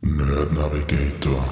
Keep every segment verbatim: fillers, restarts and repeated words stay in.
Nerd Navigator.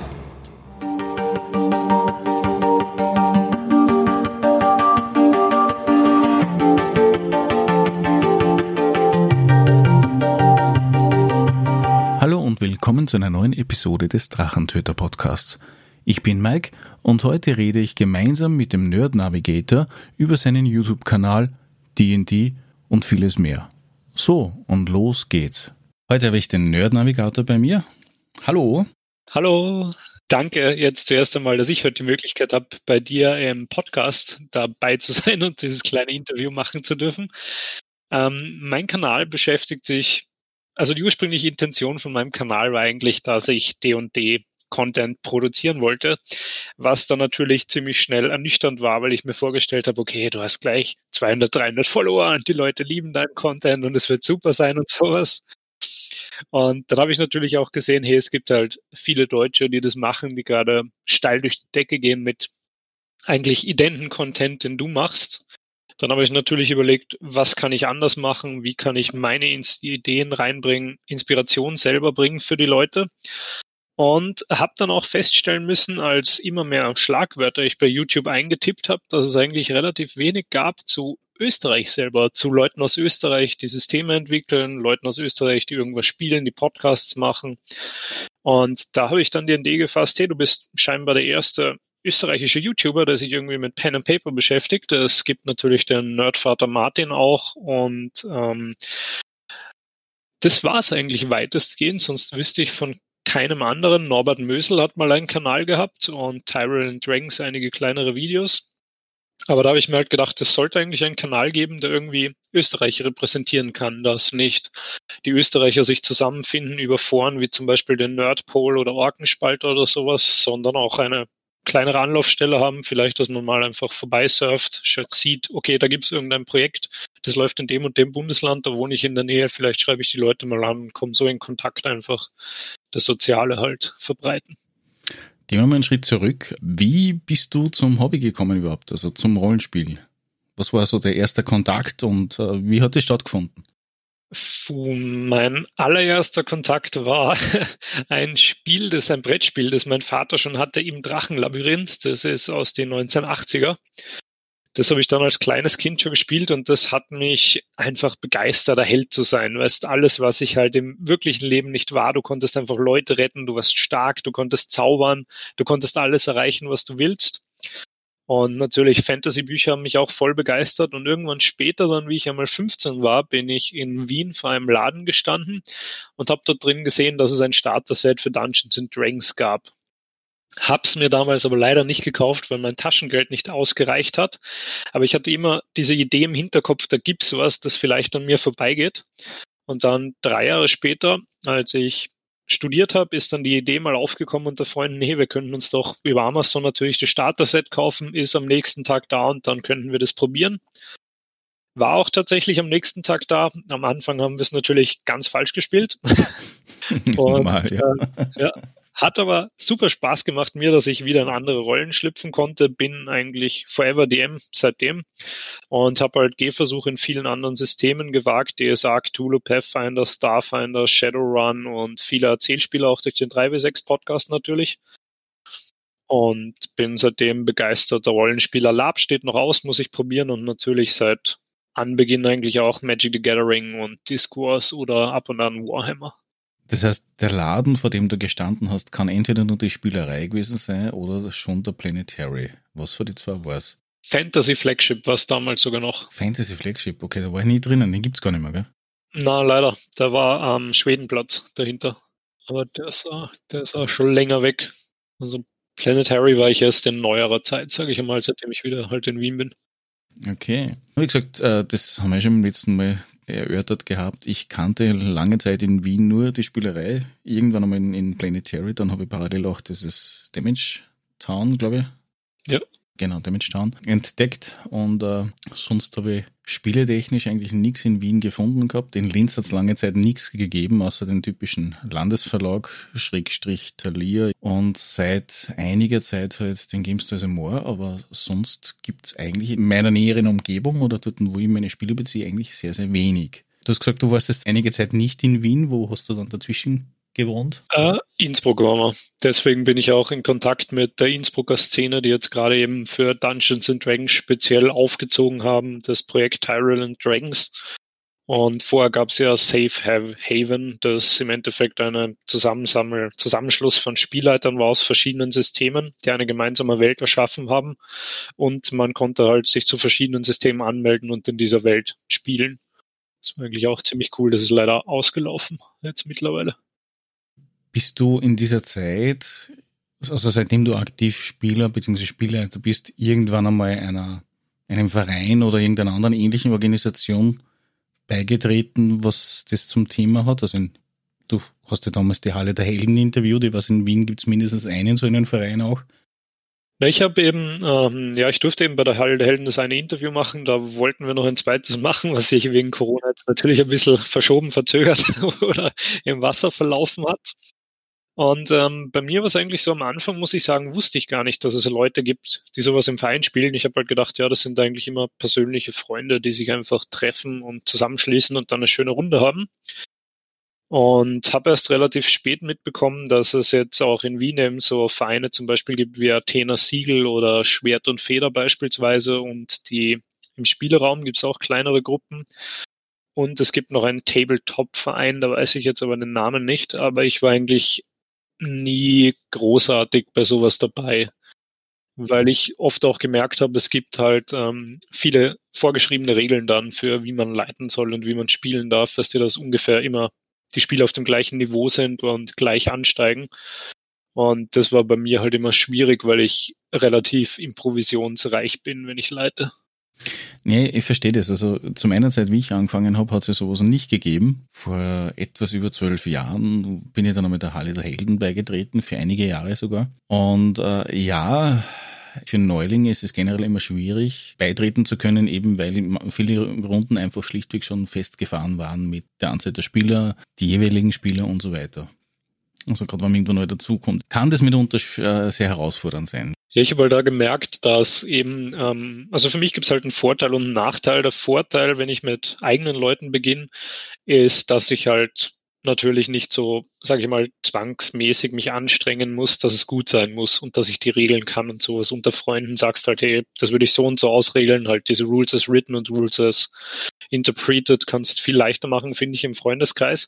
Hallo und willkommen zu einer neuen Episode des Drachentöter Podcasts. Ich bin Mike und heute rede ich gemeinsam mit dem Nerd Navigator über seinen YouTube-Kanal, D und D und vieles mehr. So, und los geht's. Heute habe ich den Nerd Navigator bei mir. Hallo. Hallo. Danke jetzt zuerst einmal, dass ich heute die Möglichkeit habe, bei dir im Podcast dabei zu sein und dieses kleine Interview machen zu dürfen. Ähm, mein Kanal beschäftigt sich, also die ursprüngliche Intention von meinem Kanal war eigentlich, dass ich D und D Content produzieren wollte, was dann natürlich ziemlich schnell ernüchternd war, weil ich mir vorgestellt habe, okay, du hast gleich zweihundert, dreihundert Follower und die Leute lieben deinen Content und es wird super sein und sowas. Und dann habe ich natürlich auch gesehen, hey, es gibt halt viele Deutsche, die das machen, die gerade steil durch die Decke gehen mit eigentlich identen Content, den du machst. Dann habe ich natürlich überlegt, was kann ich anders machen, wie kann ich meine Ideen reinbringen, Inspiration selber bringen für die Leute. Und habe dann auch feststellen müssen, als immer mehr Schlagwörter ich bei YouTube eingetippt habe, dass es eigentlich relativ wenig gab zu Österreich selber, zu Leuten aus Österreich, die Systeme entwickeln, Leuten aus Österreich, die irgendwas spielen, die Podcasts machen. Und da habe ich dann die Idee gefasst, hey, du bist scheinbar der erste österreichische YouTuber, der sich irgendwie mit Pen and Paper beschäftigt. Es gibt natürlich den Nerdvater Martin auch und ähm, das war es eigentlich weitestgehend, sonst wüsste ich von keinem anderen. Norbert Mösel hat mal einen Kanal gehabt und Tyrell and Dragons einige kleinere Videos. Aber da habe ich mir halt gedacht, es sollte eigentlich einen Kanal geben, der irgendwie Österreich repräsentieren kann, dass nicht die Österreicher sich zusammenfinden über Foren wie zum Beispiel den Nerdpol oder Orkenspalter oder sowas, sondern auch eine kleinere Anlaufstelle haben, vielleicht, dass man mal einfach vorbeisurft, sieht, okay, da gibt es irgendein Projekt, das läuft in dem und dem Bundesland, da wohne ich in der Nähe, vielleicht schreibe ich die Leute mal an und komme so in Kontakt, einfach das Soziale halt verbreiten. Gehen wir mal einen Schritt zurück. Wie bist du zum Hobby gekommen überhaupt, also zum Rollenspiel? Was war so der erste Kontakt und äh, wie hat es stattgefunden? Puh, mein allererster Kontakt war ein Spiel, das ist ein Brettspiel, das mein Vater schon hatte, im Drachenlabyrinth. Das ist aus den neunzehnhundertachtziger. Das habe ich dann als kleines Kind schon gespielt und das hat mich einfach begeistert, der Held zu sein. Weißt, alles, was ich halt im wirklichen Leben nicht war, du konntest einfach Leute retten, du warst stark, du konntest zaubern, du konntest alles erreichen, was du willst. Und natürlich Fantasy-Bücher haben mich auch voll begeistert und irgendwann später dann, wie ich einmal fünfzehn war, bin ich in Wien vor einem Laden gestanden und habe dort drin gesehen, dass es ein Starter-Set für Dungeons and Dragons gab. Hab's mir damals aber leider nicht gekauft, weil mein Taschengeld nicht ausgereicht hat. Aber ich hatte immer diese Idee im Hinterkopf, da gibt's was, das vielleicht an mir vorbeigeht. Und dann drei Jahre später, als ich studiert habe, ist dann die Idee mal aufgekommen unter Freunden, nee, wir könnten uns doch über Amazon natürlich das Starter-Set kaufen, ist am nächsten Tag da und dann könnten wir das probieren. War auch tatsächlich am nächsten Tag da. Am Anfang haben wir es natürlich ganz falsch gespielt. und, Normal, ja. Äh, ja. Hat aber super Spaß gemacht mir, dass ich wieder in andere Rollen schlüpfen konnte. Bin eigentlich forever D M seitdem und habe halt Gehversuche in vielen anderen Systemen gewagt. D S A, Cthulhu, Pathfinder, Starfinder, Shadowrun und viele Erzählspiele auch durch den drei W sechs Podcast natürlich. Und bin seitdem begeisterter Rollenspieler. Lab steht noch aus, muss ich probieren und natürlich seit Anbeginn eigentlich auch Magic the Gathering und Discourse oder ab und an Warhammer. Das heißt, der Laden, vor dem du gestanden hast, kann entweder nur die Spielerei gewesen sein oder schon der Planetary. Was für die zwei war es? Fantasy Flagship war es damals sogar noch. Fantasy Flagship, okay, da war ich nie drinnen, den gibt's gar nicht mehr, gell? Na, leider. Der war am Schwedenplatz dahinter. Aber der ist, der ist auch schon länger weg. Also Planetary war ich erst in neuerer Zeit, sage ich einmal, seitdem ich wieder halt in Wien bin. Okay. Wie gesagt, das haben wir schon beim letzten Mal erörtert gehabt. Ich kannte lange Zeit in Wien nur die Spielerei. Irgendwann einmal in, in Planetary, dann habe ich parallel auch dieses Damage Town, glaube ich. Ja. Genau, Damage Town entdeckt und äh, sonst habe ich spieletechnisch eigentlich nichts in Wien gefunden gehabt. In Linz hat es lange Zeit nichts gegeben, außer den typischen Landesverlag, Schrägstrich Thalia und seit einiger Zeit halt den Games Toys and More, aber sonst gibt es eigentlich in meiner näheren Umgebung oder dort, wo ich meine Spiele beziehe, eigentlich sehr, sehr wenig. Du hast gesagt, du warst jetzt einige Zeit nicht in Wien, wo hast du dann dazwischen gewohnt? Äh, Innsbruck waren wir. Deswegen bin ich auch in Kontakt mit der Innsbrucker Szene, die jetzt gerade eben für Dungeons and Dragons speziell aufgezogen haben, das Projekt Tyrell and Dragons. Und vorher gab es ja Safe Haven, das im Endeffekt ein Zusammenschluss von Spielleitern war aus verschiedenen Systemen, die eine gemeinsame Welt erschaffen haben. Und man konnte halt sich zu verschiedenen Systemen anmelden und in dieser Welt spielen. Das war eigentlich auch ziemlich cool. Das ist leider ausgelaufen jetzt mittlerweile. Bist du in dieser Zeit, also seitdem du aktiv Spieler bzw. Spielleiter bist, irgendwann einmal einer, einem Verein oder irgendeiner anderen ähnlichen Organisation beigetreten, was das zum Thema hat? Also in, du hast ja damals die Halle der Helden interviewt. Ich weiß, in Wien gibt es mindestens einen so einen Verein auch. Ich habe eben, ähm, ja, ich durfte eben bei der Halle der Helden das eine Interview machen. Da wollten wir noch ein zweites machen, was sich wegen Corona jetzt natürlich ein bisschen verschoben, verzögert oder im Wasser verlaufen hat. Und ähm, bei mir war es eigentlich so, am Anfang, muss ich sagen, wusste ich gar nicht, dass es Leute gibt, die sowas im Verein spielen. Ich habe halt gedacht, ja, das sind eigentlich immer persönliche Freunde, die sich einfach treffen und zusammenschließen und dann eine schöne Runde haben. Und habe erst relativ spät mitbekommen, dass es jetzt auch in Wien eben so Vereine zum Beispiel gibt wie Athena Siegel oder Schwert und Feder beispielsweise. Und die im Spieleraum gibt es auch kleinere Gruppen. Und es gibt noch einen Tabletop-Verein, da weiß ich jetzt aber den Namen nicht. Aber ich war eigentlich nie großartig bei sowas dabei, weil ich oft auch gemerkt habe, es gibt halt ähm, viele vorgeschriebene Regeln dann für, wie man leiten soll und wie man spielen darf, dass dir das ungefähr immer die Spiele auf dem gleichen Niveau sind und gleich ansteigen. Und das war bei mir halt immer schwierig, weil ich relativ improvisionsreich bin, wenn ich leite. Nee, ich verstehe das. Also zum einen Zeit, wie ich angefangen habe, hat es ja sowas noch nicht gegeben. Vor etwas über zwölf Jahren bin ich dann mit der Halle der Helden beigetreten, für einige Jahre sogar. Und äh, ja, für Neulinge ist es generell immer schwierig, beitreten zu können, eben weil viele Runden einfach schlichtweg schon festgefahren waren mit der Anzahl der Spieler, die jeweiligen Spieler und so weiter. Also gerade wenn man irgendwo neu dazukommt, kann das mitunter äh, sehr herausfordernd sein. Ja, ich habe halt da gemerkt, dass eben, ähm, also für mich gibt es halt einen Vorteil und einen Nachteil. Der Vorteil, wenn ich mit eigenen Leuten beginne, ist, dass ich halt natürlich nicht so, sage ich mal, zwangsmäßig mich anstrengen muss, dass es gut sein muss und dass ich die regeln kann und sowas. Unter Freunden sagst halt, hey, das würde ich so und so ausregeln, halt diese Rules as written und Rules as interpreted kannst viel leichter machen, finde ich, im Freundeskreis.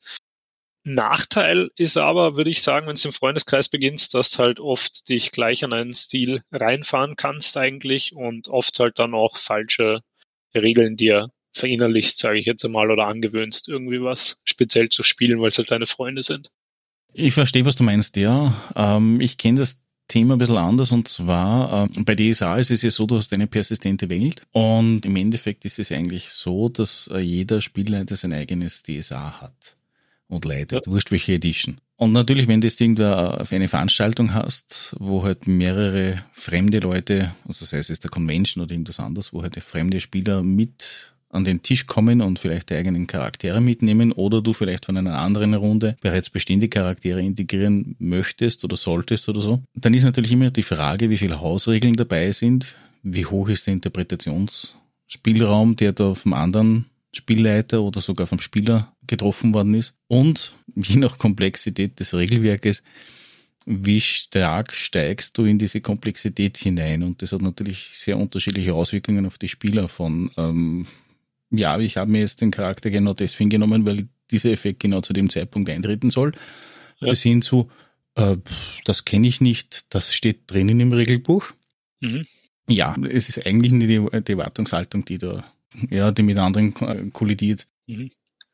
Nachteil ist aber, würde ich sagen, wenn du im Freundeskreis beginnst, dass du halt oft dich gleich an einen Stil reinfahren kannst eigentlich und oft halt dann auch falsche Regeln dir verinnerlichst, sage ich jetzt einmal, oder angewöhnst, irgendwie was speziell zu spielen, weil es halt deine Freunde sind. Ich verstehe, was du meinst, ja. Ähm, ich kenne das Thema ein bisschen anders und zwar äh, bei D S A ist es ja so, du hast eine persistente Welt und im Endeffekt ist es eigentlich so, dass äh, jeder Spielleiter sein eigenes D S A hat und leitet, ja. Wurscht welche Edition. Und natürlich, wenn du jetzt irgendwo auf eine Veranstaltung hast, wo halt mehrere fremde Leute, also sei es jetzt der Convention oder irgendwas anderes, wo halt fremde Spieler mit an den Tisch kommen und vielleicht die eigenen Charaktere mitnehmen oder du vielleicht von einer anderen Runde bereits bestehende Charaktere integrieren möchtest oder solltest oder so, dann ist natürlich immer die Frage, wie viele Hausregeln dabei sind, wie hoch ist der Interpretationsspielraum, der da vom anderen Spielleiter oder sogar vom Spieler getroffen worden ist und je nach Komplexität des Regelwerkes, wie stark steigst du in diese Komplexität hinein und das hat natürlich sehr unterschiedliche Auswirkungen auf die Spieler von ähm, ja, ich habe mir jetzt den Charakter genau deswegen genommen, weil dieser Effekt genau zu dem Zeitpunkt eintreten soll, ja. Bis hin zu äh, das kenne ich nicht, das steht drinnen im Regelbuch. Mhm. Ja, es ist eigentlich nicht die, die Erwartungshaltung, die da ja, die mit anderen kollidiert. Mhm.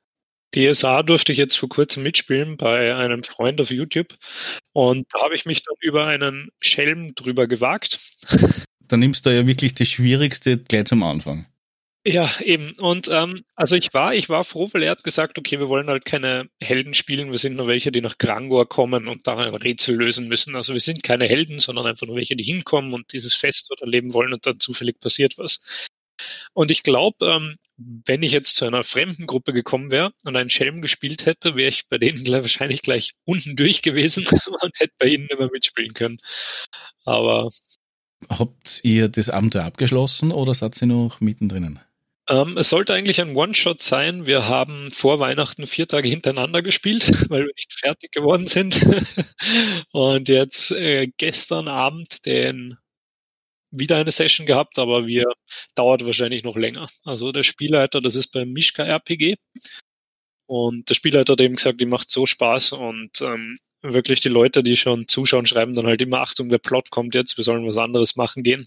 D S A durfte ich jetzt vor kurzem mitspielen bei einem Freund auf YouTube und da habe ich mich dann über einen Schelm drüber gewagt. Da nimmst du ja wirklich das Schwierigste gleich zum Anfang. Ja, eben. Und ähm, also ich war, ich war froh, weil er hat gesagt, okay, wir wollen halt keine Helden spielen, wir sind nur welche, die nach Grangor kommen und da ein Rätsel lösen müssen. Also wir sind keine Helden, sondern einfach nur welche, die hinkommen und dieses Fest dort erleben wollen und dann zufällig passiert was. Und ich glaube, ähm, wenn ich jetzt zu einer fremden Gruppe gekommen wäre und einen Schelm gespielt hätte, wäre ich bei denen wahrscheinlich gleich unten durch gewesen und hätte bei ihnen nicht mehr mitspielen können. Aber habt ihr das Abenteuer abgeschlossen oder seid ihr noch mittendrin? Ähm, es sollte eigentlich ein One-Shot sein. Wir haben vor Weihnachten vier Tage hintereinander gespielt, weil wir nicht fertig geworden sind. Und jetzt äh, gestern Abend den wieder eine Session gehabt, aber wir dauert wahrscheinlich noch länger. Also der Spielleiter, das ist beim Mischka R P G. Und der Spielleiter hat eben gesagt, die macht so Spaß und ähm, wirklich die Leute, die schon zuschauen, schreiben dann halt immer, Achtung, der Plot kommt jetzt, wir sollen was anderes machen gehen.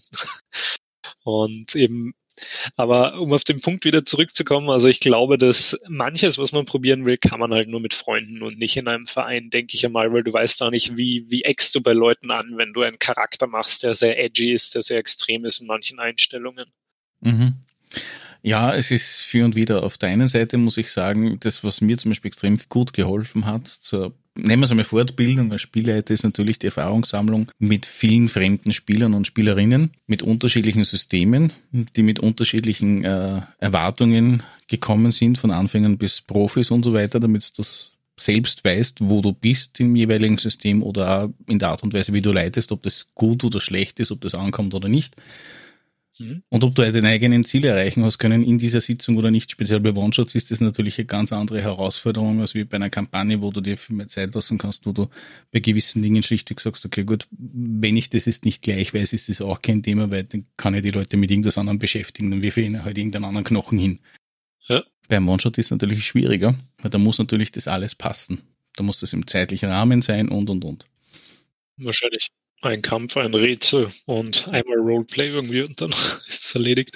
Und eben, aber um auf den Punkt wieder zurückzukommen, also ich glaube, dass manches, was man probieren will, kann man halt nur mit Freunden und nicht in einem Verein, denke ich einmal, weil du weißt auch nicht, wie, wie eckst du bei Leuten an, wenn du einen Charakter machst, der sehr edgy ist, der sehr extrem ist in manchen Einstellungen. Mhm. Ja, es ist für und wieder. Auf der einen Seite muss ich sagen, das, was mir zum Beispiel extrem gut geholfen hat, zur, nehmen wir es einmal Fortbildung als Spielleiter, ist natürlich die Erfahrungssammlung mit vielen fremden Spielern und Spielerinnen, mit unterschiedlichen Systemen, die mit unterschiedlichen äh, Erwartungen gekommen sind, von Anfängern bis Profis und so weiter, damit du das selbst weißt, wo du bist im jeweiligen System oder auch in der Art und Weise, wie du leitest, ob das gut oder schlecht ist, ob das ankommt oder nicht. Und ob du deine eigenen Ziele erreichen hast können in dieser Sitzung oder nicht, speziell bei One-Shots, ist das natürlich eine ganz andere Herausforderung als wie bei einer Kampagne, wo du dir viel mehr Zeit lassen kannst, wo du bei gewissen Dingen schlichtweg sagst, okay, gut, wenn ich das jetzt nicht gleich weiß, ist das auch kein Thema, weil dann kann ich die Leute mit irgendwas anderem beschäftigen, dann wirf ich ihnen halt irgendeinen anderen Knochen hin. Ja. Beim One-Shot ist es natürlich schwieriger, weil da muss natürlich das alles passen. Da muss das im zeitlichen Rahmen sein und, und, und. Wahrscheinlich. Ein Kampf, ein Rätsel und einmal Roleplay irgendwie und dann ist es erledigt.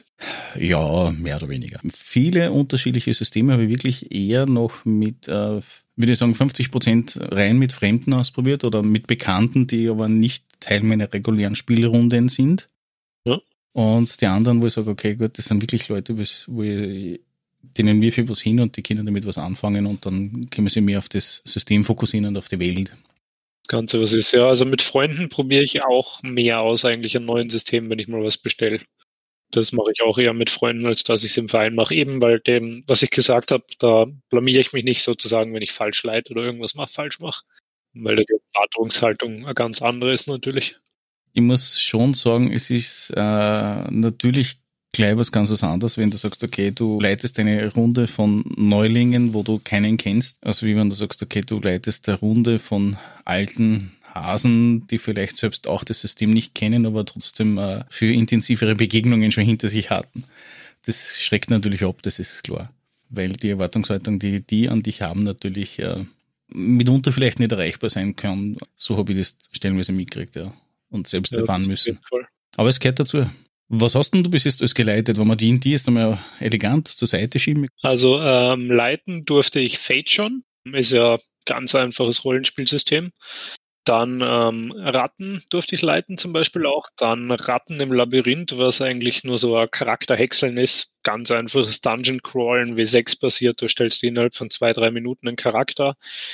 Ja, mehr oder weniger. Viele unterschiedliche Systeme habe ich wirklich eher noch mit, äh, würde ich sagen, fünfzig Prozent rein mit Fremden ausprobiert oder mit Bekannten, die aber nicht Teil meiner regulären Spielrunden sind. Ja. Und die anderen, wo ich sage, okay, gut, das sind wirklich Leute, wo ich, denen wir für was hin und die Kinder damit was anfangen und dann können wir sich mehr auf das System fokussieren und auf die Welt. Ganze, was ist, ja, also mit Freunden probiere ich auch mehr aus, eigentlich an neuen Systemen, wenn ich mal was bestelle. Das mache ich auch eher mit Freunden, als dass ich es im Verein mache, eben weil dem, was ich gesagt habe, da blamiere ich mich nicht sozusagen, wenn ich falsch leite oder irgendwas mach, falsch mache, weil die Erwartungshaltung eine ganz andere ist natürlich. Ich muss schon sagen, es ist äh, natürlich gleich was ganz anderes, wenn du sagst, okay, du leitest eine Runde von Neulingen, wo du keinen kennst, also wie wenn du sagst, okay, du leitest eine Runde von alten Hasen, die vielleicht selbst auch das System nicht kennen, aber trotzdem äh, für intensivere Begegnungen schon hinter sich hatten. Das schreckt natürlich ab, das ist klar, weil die Erwartungshaltung, die die an dich haben, natürlich äh, mitunter vielleicht nicht erreichbar sein kann. So habe ich das stellenweise mitgekriegt, ja, und selbst ja, erfahren müssen. Aber es gehört dazu. Was hast denn du bis jetzt alles geleitet? Wenn wir die in die jetzt einmal elegant zur Seite schieben? Also ähm, leiten durfte ich Fate schon. Ist ja ganz einfaches Rollenspielsystem. Dann ähm, Ratten durfte ich leiten zum Beispiel auch. Dann Ratten im Labyrinth, was eigentlich nur so ein Charakterhäckseln ist. Ganz einfaches Dungeon-Crawlen, W sechs basiert. Du stellst innerhalb von zwei, drei Minuten einen Charakter.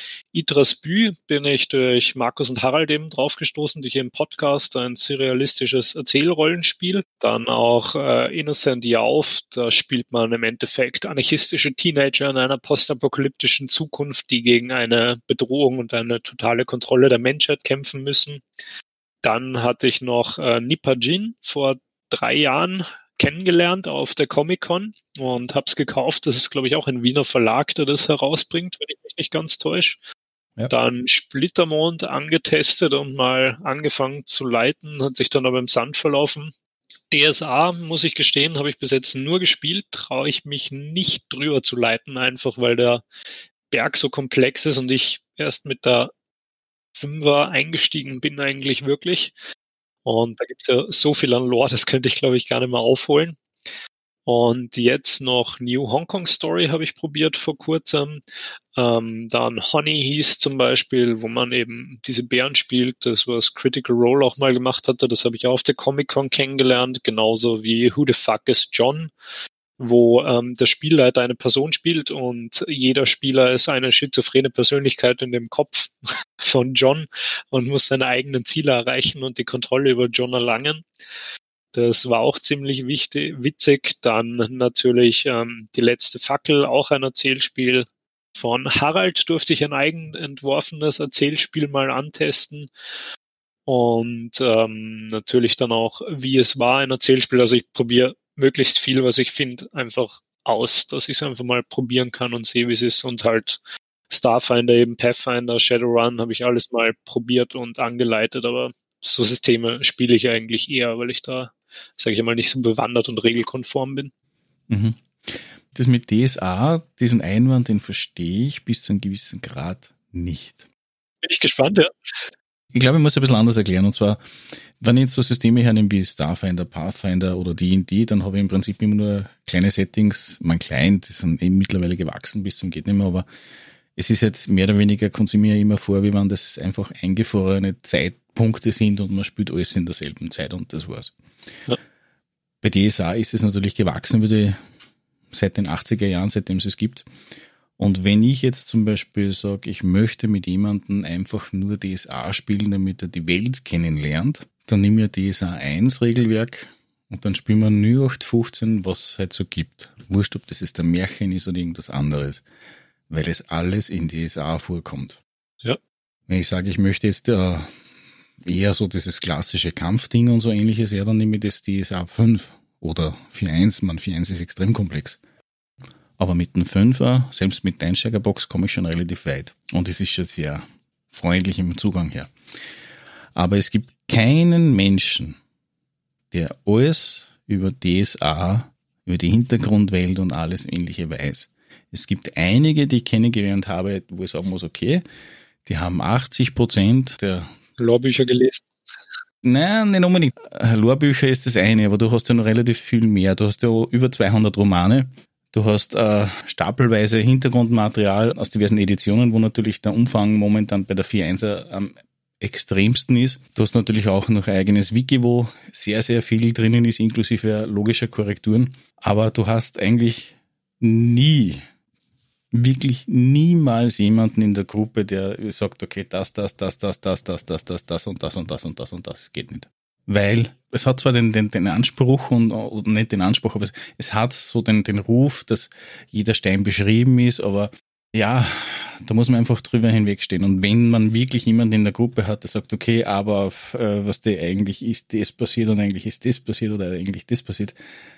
Idras Bü bin ich durch Markus und Harald eben draufgestoßen, durch ihren Podcast, ein surrealistisches Erzählrollenspiel. Dann auch äh, Innocent Yauf, da spielt man im Endeffekt anarchistische Teenager in einer postapokalyptischen Zukunft, die gegen eine Bedrohung und eine totale Kontrolle der Menschheit kämpfen müssen. Dann hatte ich noch äh, Nipajin vor drei Jahren kennengelernt auf der Comic-Con und hab's gekauft. Das ist, glaube ich, auch ein Wiener Verlag, der das herausbringt, wenn ich mich nicht ganz täusche. Ja. Dann Splittermond angetestet und mal angefangen zu leiten, hat sich dann aber im Sand verlaufen. D S A, muss ich gestehen, habe ich bis jetzt nur gespielt, traue ich mich nicht drüber zu leiten, einfach weil der Berg so komplex ist und ich erst mit der Fünfer eingestiegen bin eigentlich wirklich. Und da gibt es ja so viel an Lore, das könnte ich, glaube ich, gar nicht mehr aufholen. Und jetzt noch New Hong Kong Story habe ich probiert vor kurzem. Ähm, dann Honey hieß zum Beispiel, wo man eben diese Bären spielt, das was Critical Role auch mal gemacht hatte, das habe ich auch auf der Comic-Con kennengelernt, genauso wie Who the Fuck is John, wo ähm, der Spielleiter eine Person spielt und jeder Spieler ist eine schizophrene Persönlichkeit in dem Kopf von John und muss seine eigenen Ziele erreichen und die Kontrolle über John erlangen. Das war auch ziemlich wichtig, witzig. Dann natürlich ähm, die letzte Fackel, auch ein Erzählspiel. Von Harald durfte ich ein eigen entworfenes Erzählspiel mal antesten. Und ähm, natürlich dann auch, wie es war, ein Erzählspiel. Also ich probiere möglichst viel, was ich finde, einfach aus, dass ich es einfach mal probieren kann und sehe, wie es ist. Und halt Starfinder, eben Pathfinder, Shadowrun habe ich alles mal probiert und angeleitet, aber so Systeme spiele ich eigentlich eher, weil ich da, sage ich mal, nicht so bewandert und regelkonform bin. Mhm. Das mit D S A, diesen Einwand, den verstehe ich bis zu einem gewissen Grad nicht. Bin ich gespannt, ja. Ich glaube, ich muss es ein bisschen anders erklären. Und zwar, wenn ich jetzt so Systeme hernehme wie Starfinder, Pathfinder oder D und D, dann habe ich im Prinzip immer nur kleine Settings. Mein klein, die sind eben mittlerweile gewachsen bis zum geht nicht mehr, aber es ist jetzt mehr oder weniger, kommt es mir immer vor, wie wenn das einfach eingefrorene Zeitpunkte sind und man spielt alles in derselben Zeit und das war's. Ja. Bei D S A ist es natürlich gewachsen, wie die, seit den achtziger Jahren, seitdem es es gibt. Und wenn ich jetzt zum Beispiel sage, ich möchte mit jemandem einfach nur D S A spielen, damit er die Welt kennenlernt, dann nehme ich D S A eins Regelwerk und dann spielen wir null acht fünfzehn, was es halt so gibt. Wurscht, ob das jetzt ein Märchen ist oder irgendwas anderes, weil es alles in D S A vorkommt. Ja. Wenn ich sage, ich möchte jetzt äh, eher so dieses klassische Kampfding und so ähnliches, ja, dann nehme ich das D S A fünf oder vier eins. Man, vier eins ist extrem komplex. Aber mit dem Fünfer, selbst mit der Einsteigerbox, komme ich schon relativ weit. Und es ist schon sehr freundlich im Zugang her. Aber es gibt keinen Menschen, der alles über D S A, über die Hintergrundwelt und alles Ähnliche weiß. Es gibt einige, die ich kennengelernt habe, wo ich sagen muss, okay, die haben achtzig Prozent der Lorebücher gelesen. Nein, nicht unbedingt. Lorebücher ist das eine, aber du hast ja noch relativ viel mehr. Du hast ja über zweihundert Romane. Du hast äh, stapelweise Hintergrundmaterial aus diversen Editionen, wo natürlich der Umfang momentan bei der vier Punkt eins am extremsten ist. Du hast natürlich auch noch ein eigenes Wiki, wo sehr, sehr viel drinnen ist, inklusive logischer Korrekturen. Aber du hast eigentlich nie, wirklich niemals jemanden in der Gruppe, der sagt, okay, das, das, das, das, das, das, das, das, das und das und das und das und das. Geht nicht. Weil es hat zwar den, den, den Anspruch und oder nicht den Anspruch, aber es, es hat so den, den Ruf, dass jeder Stein beschrieben ist, aber ja, da muss man einfach drüber hinwegstehen. Und wenn man wirklich jemanden in der Gruppe hat, der sagt, okay, aber äh, was der eigentlich ist, das passiert und eigentlich ist das passiert oder eigentlich das passiert,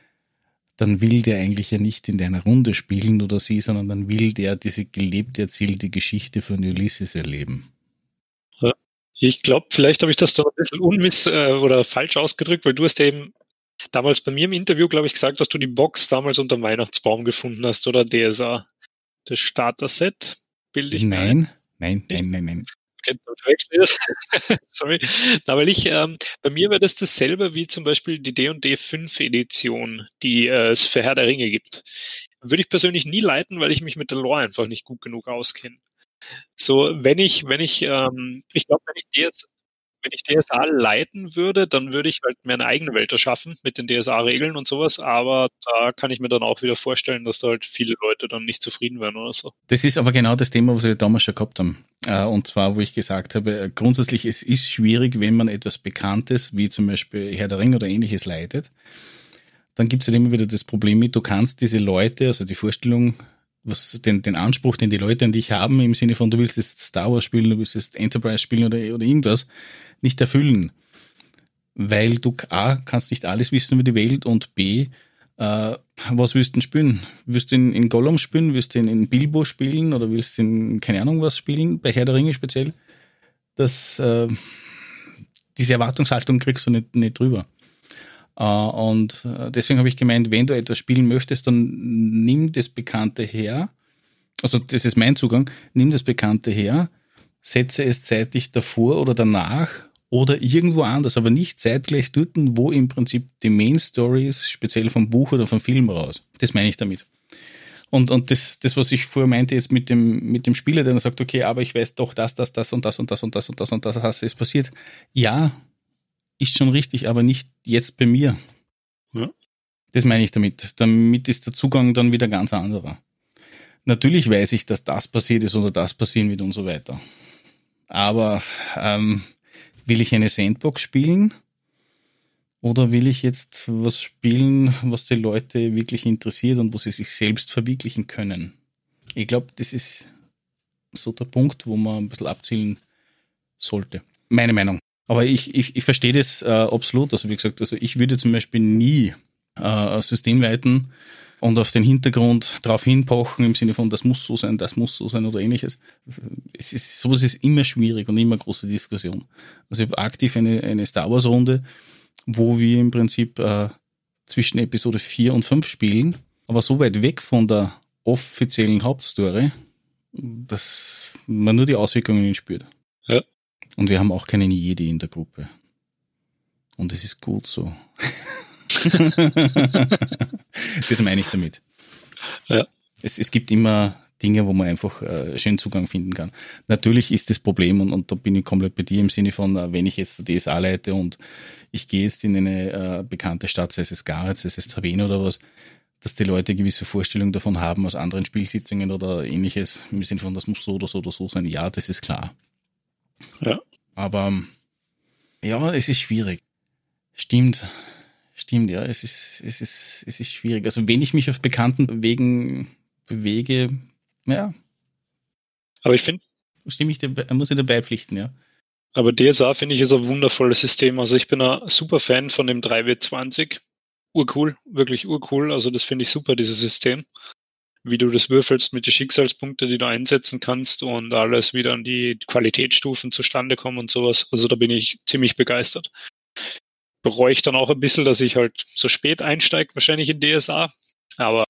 dann will der eigentlich ja nicht in deiner Runde spielen oder sie, sondern dann will der diese gelebte, erzählte Geschichte von Ulysses erleben. Ja. Ich glaube, vielleicht habe ich das da ein bisschen unmiss äh, oder falsch ausgedrückt, weil du hast eben damals bei mir im Interview, glaube ich, gesagt, dass du die Box damals unter dem Weihnachtsbaum gefunden hast oder D S A. Das Starter-Set, bilde ich Nein, nein, nein, nein, nein. Okay, dann verwechsel ich das. Sorry. Na, weil ich, ähm, bei mir wäre das dasselbe wie zum Beispiel die D und D fünf Edition, die äh, es für Herr der Ringe gibt. Würde ich persönlich nie leiten, weil ich mich mit der Lore einfach nicht gut genug auskenne. So, wenn ich, wenn ich, ähm, ich glaube, wenn ich D S, wenn ich D S A leiten würde, dann würde ich halt mir eine eigene Welt erschaffen mit den D S A-Regeln und sowas, aber da kann ich mir dann auch wieder vorstellen, dass da halt viele Leute dann nicht zufrieden werden oder so. Das ist aber genau das Thema, was wir damals schon gehabt haben. Und zwar, wo ich gesagt habe, grundsätzlich, es ist schwierig, wenn man etwas Bekanntes, wie zum Beispiel Herr der Ringe oder ähnliches leitet, dann gibt es halt immer wieder das Problem mit, du kannst diese Leute, also die Vorstellung, was den, den Anspruch, den die Leute an dich haben, im Sinne von, du willst jetzt Star Wars spielen, du willst jetzt Enterprise spielen oder, oder irgendwas, nicht erfüllen. Weil du A, kannst nicht alles wissen über die Welt und B, äh, was willst du denn spielen? Willst du in, in Gollum spielen? Willst du in, in Bilbo spielen? Oder willst du in, keine Ahnung was spielen? Bei Herr der Ringe speziell. Das, äh, diese Erwartungshaltung kriegst du nicht, nicht drüber. Uh, und deswegen habe ich gemeint, wenn du etwas spielen möchtest, dann nimm das Bekannte her. Also das ist mein Zugang. Nimm das Bekannte her, setze es zeitlich davor oder danach oder irgendwo anders, aber nicht zeitgleich dort, wo im Prinzip die Main Story ist, speziell vom Buch oder vom Film raus. Das meine ich damit. Und, und das, das, was ich vorher meinte jetzt mit dem, mit dem Spieler, der dann sagt, okay, aber ich weiß doch das, das, das und das und das und das und das und das, das ist passiert. Ja, ist schon richtig, aber nicht jetzt bei mir. Ja. Das meine ich damit. Damit ist der Zugang dann wieder ganz anderer. Natürlich weiß ich, dass das passiert ist oder das passieren wird und so weiter. Aber ähm, will ich eine Sandbox spielen oder will ich jetzt was spielen, was die Leute wirklich interessiert und wo sie sich selbst verwirklichen können? Ich glaube, das ist so der Punkt, wo man ein bisschen abzielen sollte. Meine Meinung. Aber ich, ich, ich verstehe das äh, absolut. Also wie gesagt, also ich würde zum Beispiel nie äh, System leiten und auf den Hintergrund drauf hinpochen im Sinne von, das muss so sein, das muss so sein oder ähnliches. Es ist, sowas ist immer schwierig und immer große Diskussion. Also ich habe aktiv eine, eine Star Wars Runde, wo wir im Prinzip äh, zwischen Episode vier und fünf spielen, aber so weit weg von der offiziellen Hauptstory, dass man nur die Auswirkungen spürt. Ja. Und wir haben auch keinen Jedi in der Gruppe. Und es ist gut so. Das meine ich damit. Ja. Es, es gibt immer Dinge, wo man einfach äh, schön Zugang finden kann. Natürlich ist das Problem, und, und da bin ich komplett bei dir im Sinne von, äh, wenn ich jetzt der D S A leite und ich gehe jetzt in eine äh, bekannte Stadt, sei es Gareth, sei es Travene oder was, dass die Leute gewisse Vorstellungen davon haben aus anderen Spielsitzungen oder ähnliches, im Sinne von, das muss so oder so oder so sein. Ja, das ist klar. Ja. Aber ja, es ist schwierig. Stimmt. Stimmt, ja, es ist, es ist, es ist schwierig. Also wenn ich mich auf bekannten Wegen bewege, ja. Aber ich finde, stimme ich dir, muss ich dabei pflichten, ja. Aber D S A finde ich ist ein wundervolles System. Also ich bin ein super Fan von dem drei W zwanzig. Urcool, wirklich urcool. Also das finde ich super, dieses System. Wie du das würfelst mit den Schicksalspunkten, die du einsetzen kannst und alles, wie dann die Qualitätsstufen zustande kommen und sowas. Also da bin ich ziemlich begeistert. Bereue ich dann auch ein bisschen, dass ich halt so spät einsteige, wahrscheinlich in D S A. Aber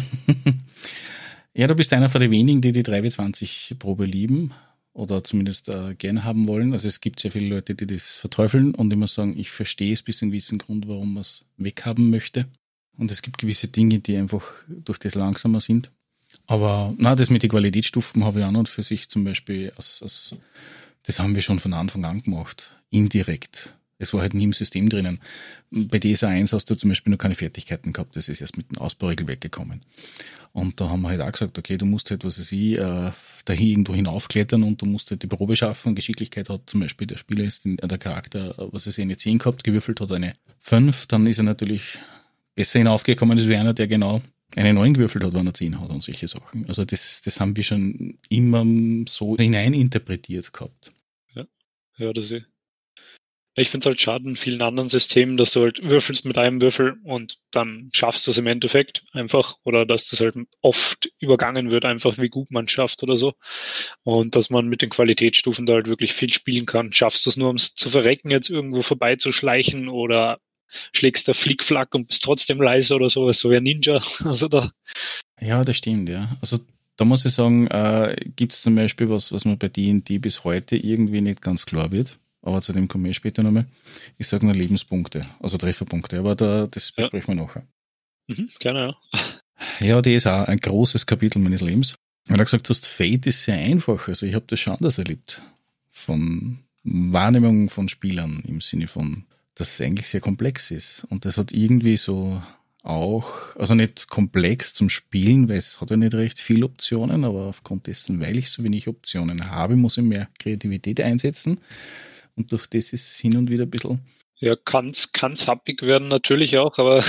ja, du bist einer von den wenigen, die die drei W zwanzig Probe lieben oder zumindest äh, gerne haben wollen. Also es gibt sehr viele Leute, die das verteufeln und immer sagen, ich verstehe es bis zu einem gewissen Grund, warum man es weghaben möchte. Und es gibt gewisse Dinge, die einfach durch das langsamer sind. Aber na, das mit den Qualitätsstufen habe ich auch noch für sich zum Beispiel, als, als, das haben wir schon von Anfang an gemacht, indirekt. Es war halt nie im System drinnen. Bei D S A eins hast du zum Beispiel noch keine Fertigkeiten gehabt, das ist erst mit dem Ausbauregelwerk gekommen. Und da haben wir halt auch gesagt, okay, du musst halt, was weiß ich, äh, da irgendwo hinaufklettern und du musst halt die Probe schaffen. Geschicklichkeit hat zum Beispiel der Spieler ist, in, der Charakter, was weiß ich, eine zehn gehabt, gewürfelt hat eine fünf, dann ist er natürlich besser hinaufgekommen als wie einer, der genau eine neun gewürfelt hat, wenn er zehn hat und solche Sachen. Also das, das haben wir schon immer so hineininterpretiert gehabt. Ja, ja, das ist Ich finde es halt schade in vielen anderen Systemen, dass du halt würfelst mit einem Würfel und dann schaffst du es im Endeffekt einfach oder dass das halt oft übergangen wird, einfach wie gut man es schafft oder so. Und dass man mit den Qualitätsstufen da halt wirklich viel spielen kann. Schaffst du es nur, um es zu verrecken, jetzt irgendwo vorbeizuschleichen oder schlägst da Flickflack und bist trotzdem leise oder sowas, so wie ein Ninja. Also da. Ja, das stimmt, ja. Also da muss ich sagen, äh, gibt es zum Beispiel was, was mir bei D und D bis heute irgendwie nicht ganz klar wird. Aber zu dem komme ich später nochmal. Ich sage nur Lebenspunkte, also Trefferpunkte, aber da, das Ja. besprechen wir nachher. Mhm, gerne, ja. Ja, die ist auch ein großes Kapitel meines Lebens. Und er hat gesagt, das Fate ist sehr einfach. Also ich habe das schon anders erlebt. Von Wahrnehmung von Spielern im Sinne von, dass es eigentlich sehr komplex ist. Und das hat irgendwie so auch, also nicht komplex zum Spielen, weil es hat ja nicht recht viele Optionen, aber aufgrund dessen, weil ich so wenig Optionen habe, muss ich mehr Kreativität einsetzen. Und durch das ist hin und wieder ein bisschen. Ja, kann's, kann's happig werden natürlich auch, aber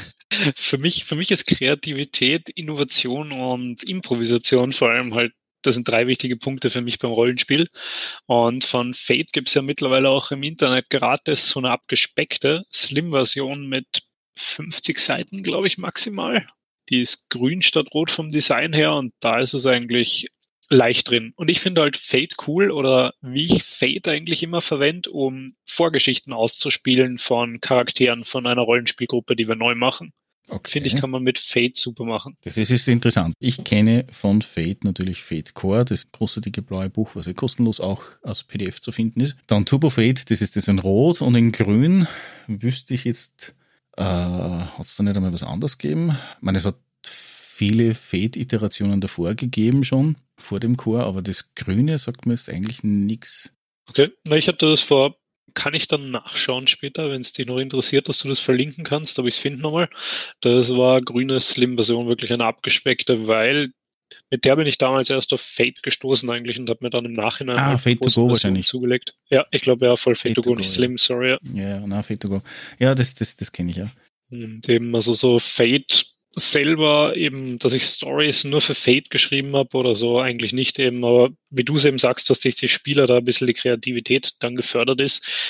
für mich, für mich ist Kreativität, Innovation und Improvisation vor allem halt, das sind drei wichtige Punkte für mich beim Rollenspiel. Und von Fate gibt's ja mittlerweile auch im Internet gratis so eine abgespeckte Slim-Version mit fünfzig Seiten, glaube ich, maximal. Die ist grün statt rot vom Design her und da ist es eigentlich leicht drin. Und ich finde halt Fate cool oder wie ich Fate eigentlich immer verwende, um Vorgeschichten auszuspielen von Charakteren von einer Rollenspielgruppe, die wir neu machen. Okay. Finde ich, kann man mit Fate super machen. Das ist, ist interessant. Ich kenne von Fate natürlich Fate Core, das große dicke blaue Buch, was ja kostenlos auch als P D F zu finden ist. Dann Turbo Fate, das ist das in Rot und in Grün. Wüsste ich jetzt, äh, hat es da nicht einmal was anderes gegeben? Ich meine, es hat viele Fate-Iterationen davor gegeben schon, vor dem Core, aber das Grüne sagt mir jetzt eigentlich nichts. Okay, na, ich hatte das vor, kann ich dann nachschauen später, wenn es dich noch interessiert, dass du das verlinken kannst, aber ich finde nochmal, das war grüne Slim-Version, wirklich eine abgespeckte, weil mit der bin ich damals erst auf Fate gestoßen eigentlich und habe mir dann im Nachhinein ah, halt Fate to Go wahrscheinlich zugelegt. Ja, ich glaube ja, voll Fate, Fate to Go, nicht Slim, sorry. Ja, ja, na, Fate to Go. Ja, das, das, das kenne ich ja. Und eben, also so Fate selber eben, dass ich Stories nur für Fate geschrieben habe oder so, eigentlich nicht eben, aber wie du es eben sagst, dass durch die Spieler da ein bisschen die Kreativität dann gefördert ist.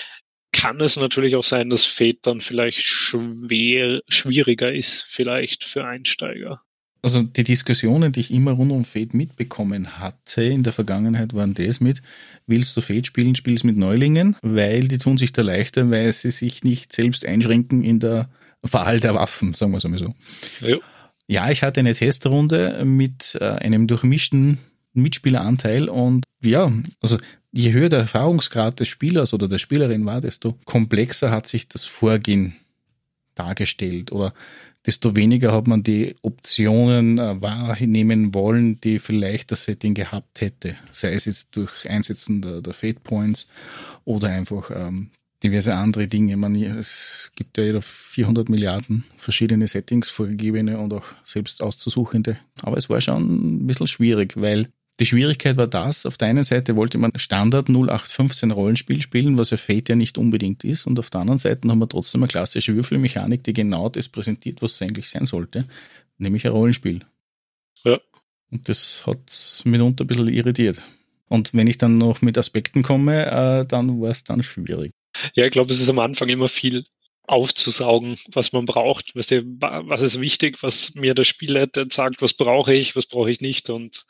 kann es natürlich auch sein, dass Fate dann vielleicht schwer, schwieriger ist, vielleicht für Einsteiger. Also die Diskussionen, die ich immer rund um Fate mitbekommen hatte in der Vergangenheit, waren das mit, willst du Fate spielen, spielst mit Neulingen, weil die tun sich da leichter, weil sie sich nicht selbst einschränken in der Wahl der Waffen, sagen wir es einmal so. Ja. Ja, ich hatte eine Testrunde mit äh, einem durchmischten Mitspieleranteil und ja, also je höher der Erfahrungsgrad des Spielers oder der Spielerin war, desto komplexer hat sich das Vorgehen dargestellt oder desto weniger hat man die Optionen äh, wahrnehmen wollen, die vielleicht das Setting gehabt hätte. Sei es jetzt durch Einsetzen der, der Fate Points oder einfach ähm, diverse andere Dinge. Man, es gibt ja jeder vierhundert Milliarden verschiedene Settings, vorgegebene und auch selbst auszusuchende. Aber es war schon ein bisschen schwierig, weil die Schwierigkeit war das, auf der einen Seite wollte man Standard null acht fünfzehn Rollenspiel spielen, was ja Fate ja nicht unbedingt ist, und auf der anderen Seite haben wir trotzdem eine klassische Würfelmechanik, die genau das präsentiert, was es eigentlich sein sollte, nämlich ein Rollenspiel. Ja. Und das hat mitunter ein bisschen irritiert. Und wenn ich dann noch mit Aspekten komme, äh, dann war es dann schwierig. Ja, ich glaube, es ist am Anfang immer viel aufzusaugen, was man braucht. Weißt du, was ist wichtig, was mir der Spielleiter sagt, was brauche ich, was brauche ich nicht, und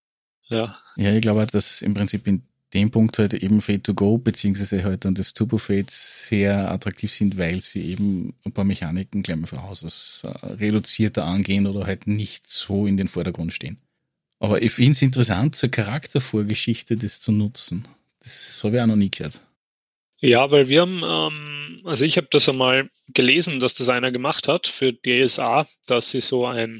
ja. Ja, ich glaube, dass im Prinzip in dem Punkt halt eben Fate to Go beziehungsweise halt dann das Turbo Fate sehr attraktiv sind, weil sie eben ein paar Mechaniken gleich mal von Haus aus äh, reduzierter angehen oder halt nicht so in den Vordergrund stehen. Aber ich finde es interessant, zur Charaktervorgeschichte das zu nutzen. Das habe ich auch noch nie gehört. Ja, weil wir haben, ähm, also ich habe das einmal gelesen, dass das einer gemacht hat für D S A, dass sie so ein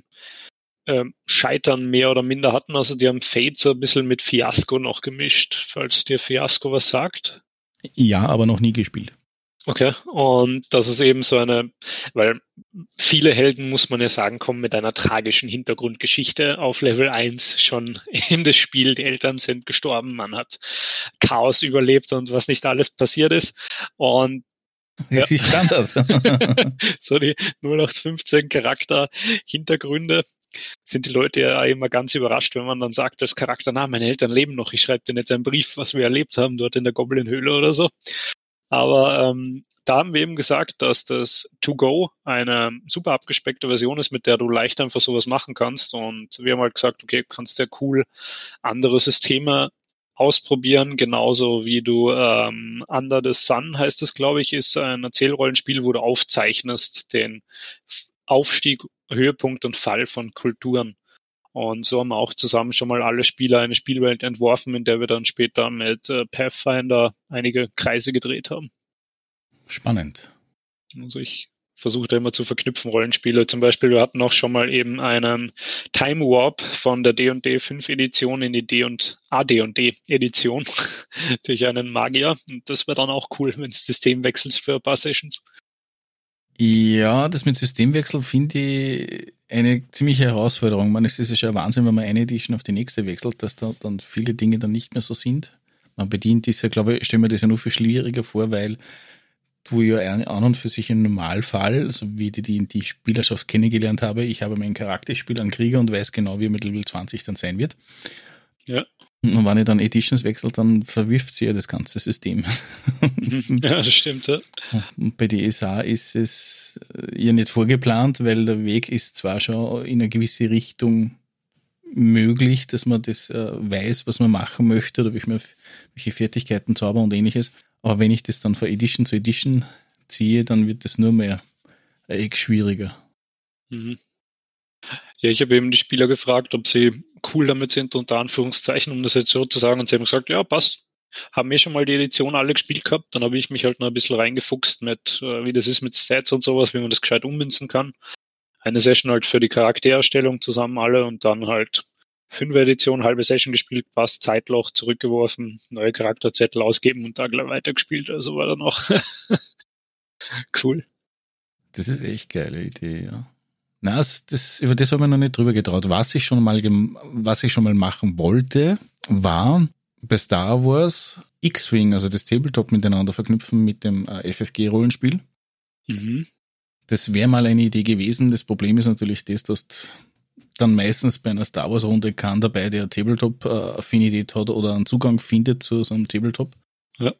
ähm, Scheitern mehr oder minder hatten. Also die haben Fate so ein bisschen mit Fiasco noch gemischt, falls dir Fiasco was sagt. Ja, aber noch nie gespielt. Okay, und das ist eben so eine, weil viele Helden, muss man ja sagen, kommen mit einer tragischen Hintergrundgeschichte auf Level eins schon in das Spiel. Die Eltern sind gestorben, man hat Chaos überlebt und was nicht alles passiert ist. Und das ja. ist Standard. So die null acht fünfzehn Charakter-Hintergründe sind die Leute ja immer ganz überrascht, wenn man dann sagt als Charakter, na, meine Eltern leben noch, ich schreibe denen jetzt einen Brief, was wir erlebt haben dort in der Goblin-Höhle oder so. Aber ähm, da haben wir eben gesagt, dass das To Go eine super abgespeckte Version ist, mit der du leicht einfach sowas machen kannst. Und wir haben halt gesagt, okay, kannst ja cool andere Systeme ausprobieren, genauso wie du ähm, Under the Sun, heißt es, glaube ich, ist ein Erzählrollenspiel, wo du aufzeichnest den Aufstieg, Höhepunkt und Fall von Kulturen. Und so haben wir auch zusammen schon mal alle Spieler eine Spielwelt entworfen, in der wir dann später mit äh, Pathfinder einige Kreise gedreht haben. Spannend. Also ich versuche da immer zu verknüpfen, Rollenspiele. Zum Beispiel, wir hatten auch schon mal eben einen Time Warp von der D und D fünf Edition in die D und A D und D Edition durch einen Magier. Und das wäre dann auch cool, wenn das System wechselt für ein paar Sessions. Ja, das mit Systemwechsel finde ich eine ziemliche Herausforderung. Man, es ist ja schon ein Wahnsinn, wenn man eine Edition auf die nächste wechselt, dass da dann viele Dinge dann nicht mehr so sind. Man bedient das ja, glaube ich, stelle mir das ja nur viel schwieriger vor, weil du ja an und für sich im Normalfall, so wie die, die, die Spielerschaft kennengelernt habe, ich habe meinen Charakter, ich spiele einen Krieger und weiß genau, wie er mit Level zwanzig dann sein wird. Ja. Und wenn ich dann Editions wechsle, dann verwirft sie ja das ganze System. Ja, das stimmt. Ja. Und bei D S A ist es ja nicht vorgeplant, weil der Weg ist zwar schon in eine gewisse Richtung möglich, dass man das äh, weiß, was man machen möchte oder welche Fertigkeiten zaubern und ähnliches. Aber wenn ich das dann von Edition zu Edition ziehe, dann wird das nur mehr echt schwieriger. Mhm. Ja, ich habe eben die Spieler gefragt, ob sie cool damit sind, unter Anführungszeichen, um das jetzt so zu sagen. Und sie haben gesagt, ja, passt. Haben wir schon mal die Edition alle gespielt gehabt. Dann habe ich mich halt noch ein bisschen reingefuchst mit, äh, wie das ist mit Stats und sowas, wie man das gescheit ummünzen kann. Eine Session halt für die Charaktererstellung zusammen alle und dann halt fünf Edition, halbe Session gespielt, passt, Zeitloch, zurückgeworfen, neue Charakterzettel ausgeben und da gleich weitergespielt. Also war dann auch cool. Das ist echt geile Idee, ja. Na, das, das, über das habe ich noch nicht drüber getraut. Was ich schon mal, was ich schon mal machen wollte, war bei Star Wars X-Wing, also das Tabletop miteinander verknüpfen mit dem äh, F F G-Rollenspiel. Mhm. Das wäre mal eine Idee gewesen. Das Problem ist natürlich das, dass dann meistens bei einer Star Wars Runde keiner dabei, der Tabletop-Affinität hat oder einen Zugang findet zu so einem Tabletop. Ja.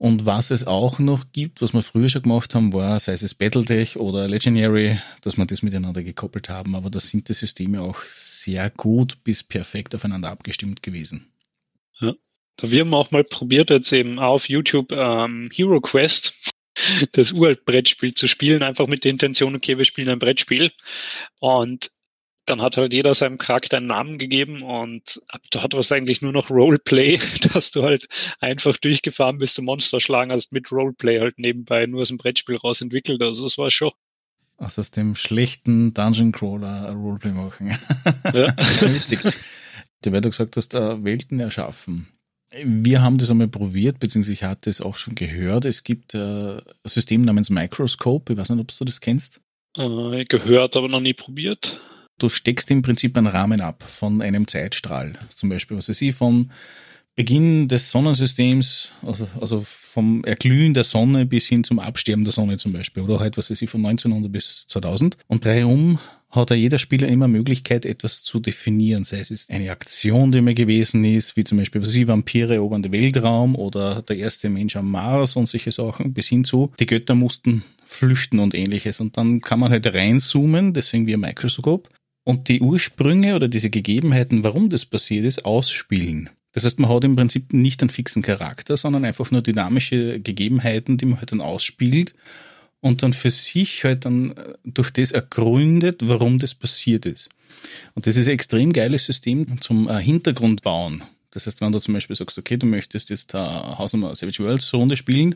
Und was es auch noch gibt, was wir früher schon gemacht haben, war, sei es Battletech oder Legendary, dass wir das miteinander gekoppelt haben. Aber da sind die Systeme auch sehr gut bis perfekt aufeinander abgestimmt gewesen. Ja. Wir haben auch mal probiert, jetzt eben auf YouTube ähm, Hero Quest, das Uralt-Brettspiel zu spielen, einfach mit der Intention, okay, wir spielen ein Brettspiel. Und dann hat halt jeder seinem Charakter einen Namen gegeben und da hat was eigentlich nur noch Roleplay, dass du halt einfach durchgefahren bist und Monster schlagen hast mit Roleplay halt nebenbei nur aus dem Brettspiel raus entwickelt. Also das war schon. Also aus dem schlechten Dungeon Crawler Roleplay machen. Ja. Witzig. Du, weil du gesagt hast, Welten erschaffen. Wir haben das einmal probiert, beziehungsweise ich hatte es auch schon gehört. Es gibt ein System namens Microscope. Ich weiß nicht, ob du das kennst. Äh, gehört, aber noch nie probiert. Du steckst im Prinzip einen Rahmen ab von einem Zeitstrahl. Zum Beispiel, was weiß ich, vom Beginn des Sonnensystems, also, also vom Erglühen der Sonne bis hin zum Absterben der Sonne zum Beispiel. Oder halt, was weiß ich, von neunzehnhundert bis zweitausend. Und reihum hat ja jeder Spieler immer Möglichkeit, etwas zu definieren. Sei es eine Aktion, die mir gewesen ist, wie zum Beispiel, was weiß ich, Vampire erobern den Weltraum oder der erste Mensch am Mars und solche Sachen, bis hin zu, die Götter mussten flüchten und ähnliches. Und dann kann man halt reinzoomen, deswegen wie ein Microscope, und die Ursprünge oder diese Gegebenheiten, warum das passiert ist, ausspielen. Das heißt, man hat im Prinzip nicht einen fixen Charakter, sondern einfach nur dynamische Gegebenheiten, die man halt dann ausspielt und dann für sich halt dann durch das ergründet, warum das passiert ist. Und das ist ein extrem geiles System zum Hintergrund bauen. Das heißt, wenn du zum Beispiel sagst, okay, du möchtest jetzt Hausnummer Savage Worlds Runde spielen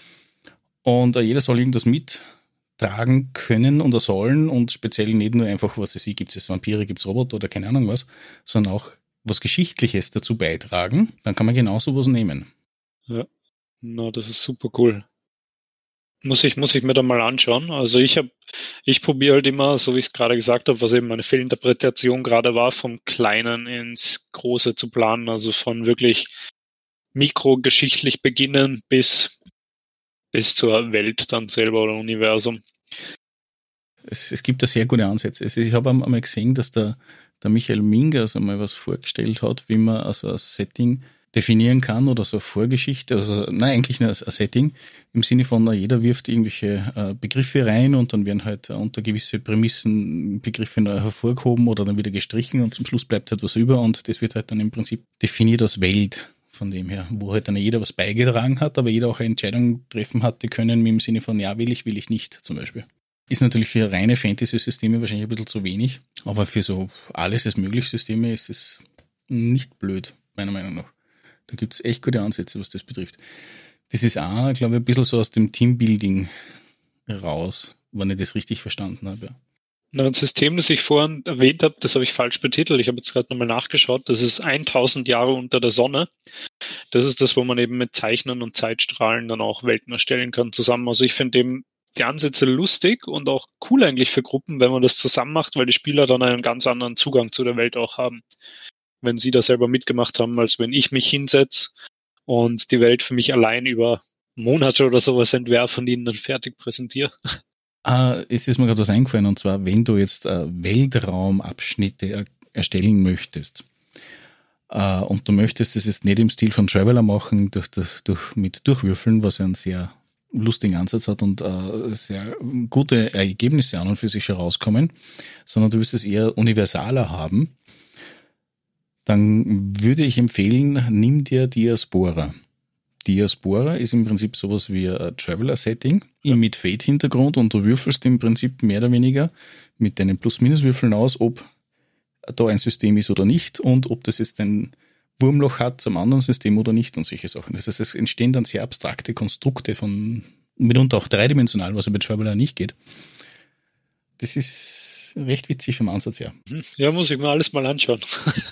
und jeder soll irgendwas mit tragen können oder sollen und speziell nicht nur einfach, was es ist, gibt es Vampire, gibt es Roboter oder keine Ahnung was, sondern auch was Geschichtliches dazu beitragen, dann kann man genau sowas nehmen. Ja, na, das ist super cool. Muss ich, muss ich mir da mal anschauen. Also ich habe, ich probiere halt immer, so wie ich es gerade gesagt habe, was eben meine Fehlinterpretation gerade war, vom Kleinen ins Große zu planen, also von wirklich mikrogeschichtlich beginnen bis bis zur Welt dann selber oder Universum. Es, es gibt da sehr gute Ansätze. Also ich habe einmal gesehen, dass der, der Michael Mingers einmal was vorgestellt hat, wie man also ein Setting definieren kann oder so eine Vorgeschichte. Also nein, eigentlich nur ein Setting im Sinne von, jeder wirft irgendwelche äh, Begriffe rein und dann werden halt unter gewisse Prämissen Begriffe neu hervorgehoben oder dann wieder gestrichen und zum Schluss bleibt halt was über und das wird halt dann im Prinzip definiert als Welt. Von dem her, wo halt dann jeder was beigetragen hat, aber jeder auch eine Entscheidung treffen hatte können, im Sinne von, ja, will ich, will ich nicht, zum Beispiel. Ist natürlich für reine Fantasy-Systeme wahrscheinlich ein bisschen zu wenig, aber für so alles ist möglich Systeme ist es nicht blöd, meiner Meinung nach. Da gibt es echt gute Ansätze, was das betrifft. Das ist auch, glaube ich, ein bisschen so aus dem Teambuilding raus, wenn ich das richtig verstanden habe, ja. Ein System, das ich vorhin erwähnt habe, das habe ich falsch betitelt. Ich habe jetzt gerade nochmal nachgeschaut. Das ist tausend Jahre unter der Sonne. Das ist das, wo man eben mit Zeichnen und Zeitstrahlen dann auch Welten erstellen kann zusammen. Also ich finde eben die Ansätze lustig und auch cool eigentlich für Gruppen, wenn man das zusammen macht, weil die Spieler dann einen ganz anderen Zugang zu der Welt auch haben. Wenn sie da selber mitgemacht haben, als wenn ich mich hinsetze und die Welt für mich allein über Monate oder sowas entwerfe und ihnen dann fertig präsentiere. Ah, es ist mir gerade was eingefallen, und zwar, wenn du jetzt äh, Weltraumabschnitte er- erstellen möchtest äh, und du möchtest das jetzt nicht im Stil von Traveler machen, durch das, durch, mit Durchwürfeln, was ja einen sehr lustigen Ansatz hat und äh, sehr gute Ergebnisse an und für sich herauskommen, sondern du wirst es eher universaler haben, dann würde ich empfehlen, nimm dir Diaspora. Diaspora ist im Prinzip sowas wie ein Traveler-Setting ja. mit Fate-Hintergrund und du würfelst im Prinzip mehr oder weniger mit deinen Plus-Minus-Würfeln aus, ob da ein System ist oder nicht und ob das jetzt ein Wurmloch hat zum anderen System oder nicht und solche Sachen. Das heißt, es entstehen dann sehr abstrakte Konstrukte von, mitunter auch dreidimensional, was ja bei Traveler nicht geht. Das ist recht witzig vom Ansatz her. Ja, muss ich mir alles mal anschauen.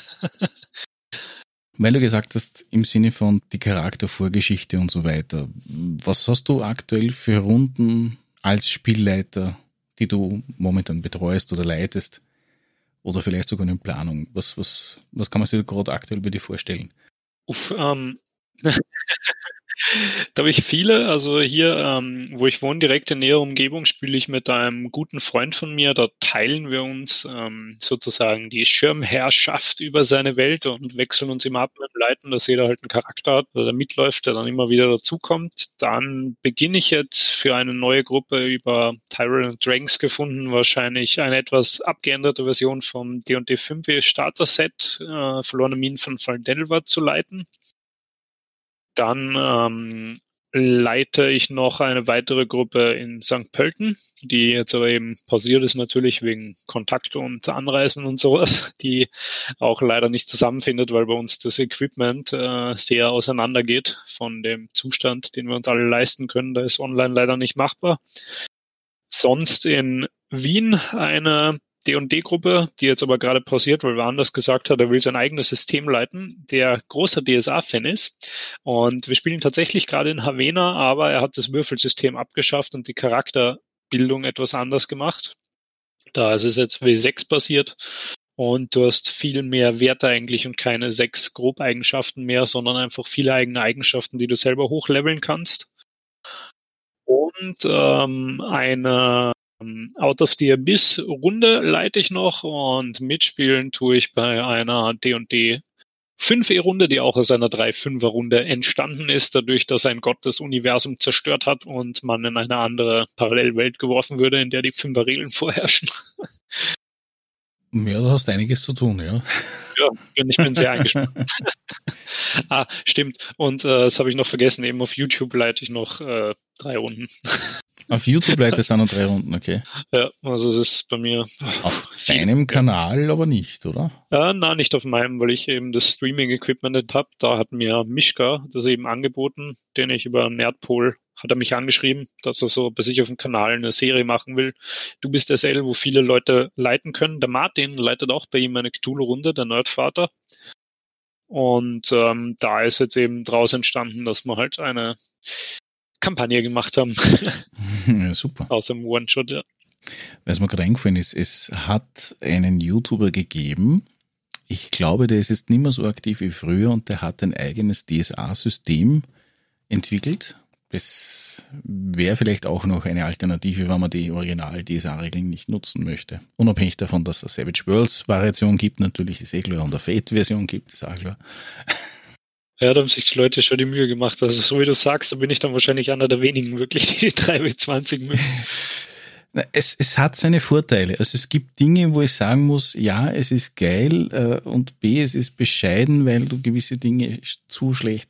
Weil du gesagt hast, im Sinne von die Charaktervorgeschichte und so weiter, was hast du aktuell für Runden als Spielleiter, die du momentan betreust oder leitest? Oder vielleicht sogar in Planung? Was, was, was kann man sich gerade aktuell bei dir vorstellen? Uff, ähm, Da habe ich viele. Also hier, ähm, wo ich wohne, direkt in näherer Umgebung, spiele ich mit einem guten Freund von mir. Da teilen wir uns ähm, sozusagen die Schirmherrschaft über seine Welt und wechseln uns immer ab mit dem Leiten, dass jeder halt einen Charakter hat, der mitläuft, der dann immer wieder dazukommt. Dann beginne ich jetzt für eine neue Gruppe über Tyrant and Dragons gefunden, wahrscheinlich eine etwas abgeänderte Version vom D und D fünf E Starter-Set, äh, Verlorene Minen von Faldendelver zu leiten. Dann ähm, leite ich noch eine weitere Gruppe in Sankt Pölten, die jetzt aber eben pausiert ist natürlich wegen Kontakte und Anreisen und sowas, die auch leider nicht zusammenfindet, weil bei uns das Equipment äh, sehr auseinandergeht von dem Zustand, den wir uns alle leisten können. Da ist online leider nicht machbar. Sonst in Wien eine D und D-Gruppe, die jetzt aber gerade pausiert, weil wer anders gesagt hat, er will sein eigenes System leiten, der großer D S A-Fan ist. Und wir spielen tatsächlich gerade in Havena, aber er hat das Würfelsystem abgeschafft und die Charakterbildung etwas anders gemacht. Da ist es jetzt W sechs basiert und du hast viel mehr Werte eigentlich und keine sechs Grobeigenschaften mehr, sondern einfach viele eigene Eigenschaften, die du selber hochleveln kannst. Und ähm, eine Out of the Abyss Runde leite ich noch und mitspielen tue ich bei einer D und D fünf E Runde, die auch aus einer drei Fünfer Runde entstanden ist, dadurch, dass ein Gott das Universum zerstört hat und man in eine andere Parallelwelt geworfen würde, in der die Fünfer Regeln vorherrschen. Ja, du hast einiges zu tun, ja. Ja, ich bin sehr eingespannt. Ah, stimmt. Und äh, das habe ich noch vergessen, eben auf YouTube leite ich noch äh, drei Runden. Auf YouTube leitest du noch drei Runden, okay. Ja, also es ist bei mir... Auf deinem Kanal aber nicht, oder? Äh, nein, nicht auf meinem, weil ich eben das Streaming-Equipment nicht habe. Da hat mir Mischka das eben angeboten, den ich über Nerdpol, hat er mich angeschrieben, dass er so bei sich auf dem Kanal eine Serie machen will. Du bist S L, wo viele Leute leiten können. Der Martin leitet auch bei ihm eine Cthulhu-Runde, der Nerdvater. Und ähm, da ist jetzt eben draus entstanden, dass wir halt eine Kampagne gemacht haben. Ja, super. Aus dem One-Shot, ja. Was mir gerade eingefallen ist, es hat einen YouTuber gegeben, ich glaube, der ist jetzt nicht mehr so aktiv wie früher und der hat ein eigenes D S A-System entwickelt. Das wäre vielleicht auch noch eine Alternative, wenn man die Original-D S A-Regeln nicht nutzen möchte. Unabhängig davon, dass es eine Savage Worlds-Variation gibt, natürlich ist eh klar, und eine Fate-Version gibt, ist auch klar. Ja, da haben sich die Leute schon die Mühe gemacht. Also so wie du sagst, da bin ich dann wahrscheinlich einer der wenigen wirklich, die die drei W zwanzig mögen. Es, es hat seine Vorteile. Also es gibt Dinge, wo ich sagen muss, ja, es ist geil äh, und B, es ist bescheiden, weil du gewisse Dinge zu schlecht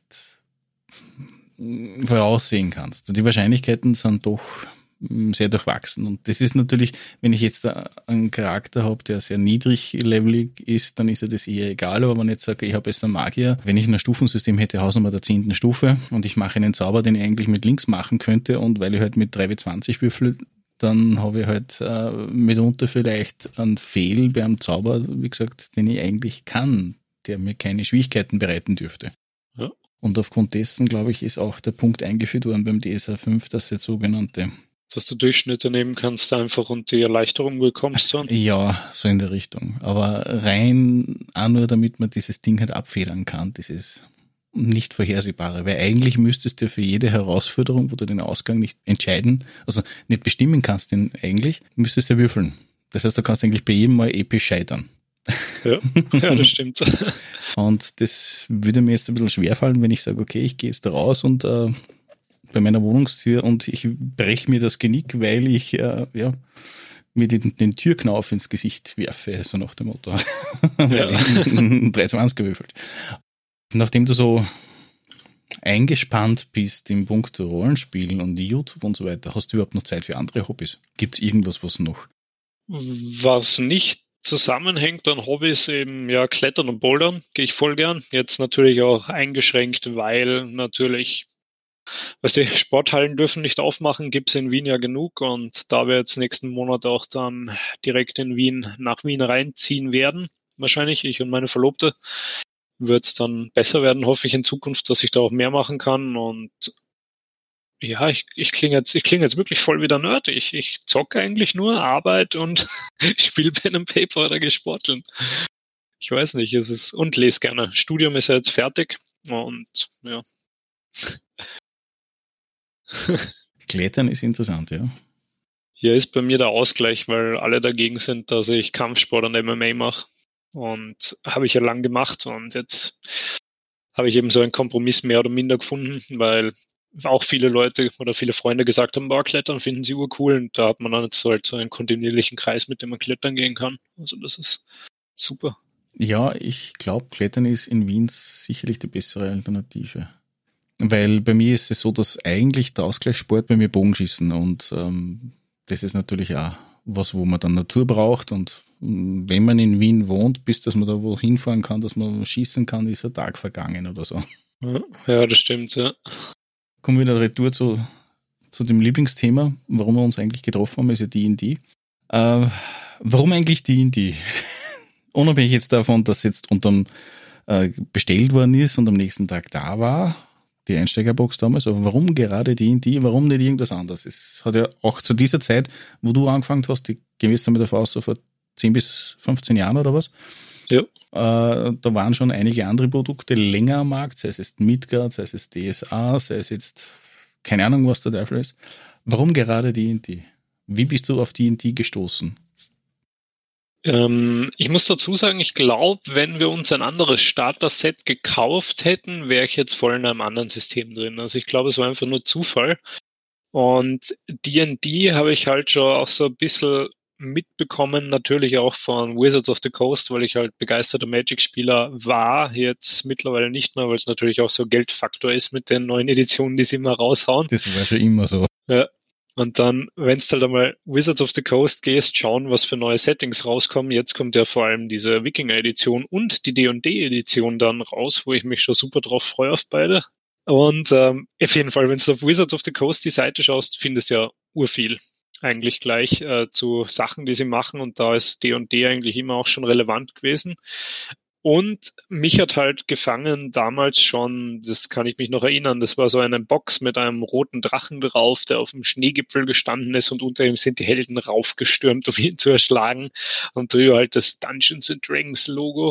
voraussehen kannst. Die Wahrscheinlichkeiten sind doch sehr durchwachsen. Und das ist natürlich, wenn ich jetzt einen Charakter habe, der sehr niedriglevelig ist, dann ist ja das eher egal. Aber wenn ich jetzt sage, ich habe jetzt einen Magier, wenn ich ein Stufensystem hätte, Hausnummer der zehnten Stufe und ich mache einen Zauber, den ich eigentlich mit links machen könnte und weil ich halt mit drei W zwanzig würfel, dann habe ich halt äh, mitunter vielleicht einen Fehl beim Zauber, wie gesagt, den ich eigentlich kann, der mir keine Schwierigkeiten bereiten dürfte. Ja. Und aufgrund dessen, glaube ich, ist auch der Punkt eingeführt worden beim D S A fünf, dass jetzt sogenannte dass du Durchschnitte nehmen kannst einfach und die Erleichterung bekommst dann? Ja, so in der Richtung. Aber rein auch nur, damit man dieses Ding halt abfedern kann, dieses nicht vorhersehbare. Weil eigentlich müsstest du für jede Herausforderung, wo du den Ausgang nicht entscheiden, also nicht bestimmen kannst, den eigentlich, müsstest du würfeln. Das heißt, du kannst eigentlich bei jedem Mal episch scheitern. Ja, ja, das stimmt. Und das würde mir jetzt ein bisschen schwerfallen, wenn ich sage, okay, ich gehe jetzt da raus und äh, bei meiner Wohnungstür und ich breche mir das Genick, weil ich äh, ja, mir den, den Türknauf ins Gesicht werfe, so nach dem Motto. Ja. drei zwanzig gewürfelt. Nachdem du so eingespannt bist im Punkt Rollenspielen und YouTube und so weiter, hast du überhaupt noch Zeit für andere Hobbys? Gibt es irgendwas, was noch? Was nicht zusammenhängt an Hobbys, eben ja Klettern und Bouldern, gehe ich voll gern. Jetzt natürlich auch eingeschränkt, weil natürlich weißt du, Sporthallen dürfen nicht aufmachen, gibt es in Wien ja genug und da wir jetzt nächsten Monat auch dann direkt in Wien nach Wien reinziehen werden, wahrscheinlich ich und meine Verlobte, wird es dann besser werden, hoffe ich in Zukunft, dass ich da auch mehr machen kann und ja, ich, ich klinge jetzt, ich klinge jetzt wirklich voll wieder Nerd. Ich, ich zocke eigentlich nur Arbeit und spiele Pen and Paper oder gesporteln. Ich weiß nicht, es ist und lese gerne. Studium ist ja jetzt fertig und ja. Klettern ist interessant, ja. Hier ist bei mir der Ausgleich, weil alle dagegen sind, dass ich Kampfsport und M M A mache. Und habe ich ja lang gemacht und jetzt habe ich eben so einen Kompromiss mehr oder minder gefunden, weil auch viele Leute oder viele Freunde gesagt haben, boah, Klettern finden sie urcool, und da hat man dann jetzt halt so einen kontinuierlichen Kreis, mit dem man klettern gehen kann. Also das ist super. Ja, ich glaube, Klettern ist in Wien sicherlich die bessere Alternative. Weil bei mir ist es so, dass eigentlich der Ausgleichssport bei mir Bogenschießen, und ähm, das ist natürlich auch was, wo man dann Natur braucht, und wenn man in Wien wohnt, bis dass man da wo hinfahren kann, dass man schießen kann, ist ein Tag vergangen oder so. Ja, das stimmt, ja. Kommen wir wieder retour zu, zu dem Lieblingsthema, warum wir uns eigentlich getroffen haben, ist ja D und D. Äh, warum eigentlich D und D? Unabhängig jetzt davon, dass jetzt unterm äh, bestellt worden ist und am nächsten Tag da war, die Einsteigerbox damals, aber warum gerade D und D, warum nicht irgendwas anderes? Es hat ja auch zu dieser Zeit, wo du angefangen hast, ich gehe jetzt damit davon aus, so vor zehn bis fünfzehn Jahren oder was, ja. Äh, da waren schon einige andere Produkte länger am Markt, sei es jetzt Midgard, sei es jetzt D S A, sei es jetzt keine Ahnung, was der Teufel ist. Warum gerade D und D? Wie bist du auf D und D gestoßen? Ähm, ich muss dazu sagen, ich glaube, wenn wir uns ein anderes Starter-Set gekauft hätten, wäre ich jetzt voll in einem anderen System drin. Also ich glaube, es war einfach nur Zufall. Und D und D habe ich halt schon auch so ein bisschen mitbekommen, natürlich auch von Wizards of the Coast, weil ich halt begeisterter Magic-Spieler war, jetzt mittlerweile nicht mehr, weil es natürlich auch so Geldfaktor ist mit den neuen Editionen, die sie immer raushauen. Das war schon immer so. Ja. Und dann, wenn du halt einmal Wizards of the Coast gehst, schauen, was für neue Settings rauskommen. Jetzt kommt ja vor allem diese Wikinger-Edition und die D und D-Edition dann raus, wo ich mich schon super drauf freue auf beide. Und ähm, auf jeden Fall, wenn du auf Wizards of the Coast die Seite schaust, findest du ja urviel eigentlich gleich äh, zu Sachen, die sie machen. Und da ist D und D eigentlich immer auch schon relevant gewesen. Und mich hat halt gefangen damals schon, das kann ich mich noch erinnern, das war so eine Box mit einem roten Drachen drauf, der auf dem Schneegipfel gestanden ist, und unter ihm sind die Helden raufgestürmt, um ihn zu erschlagen. Und drüber halt das Dungeons and Dragons Logo.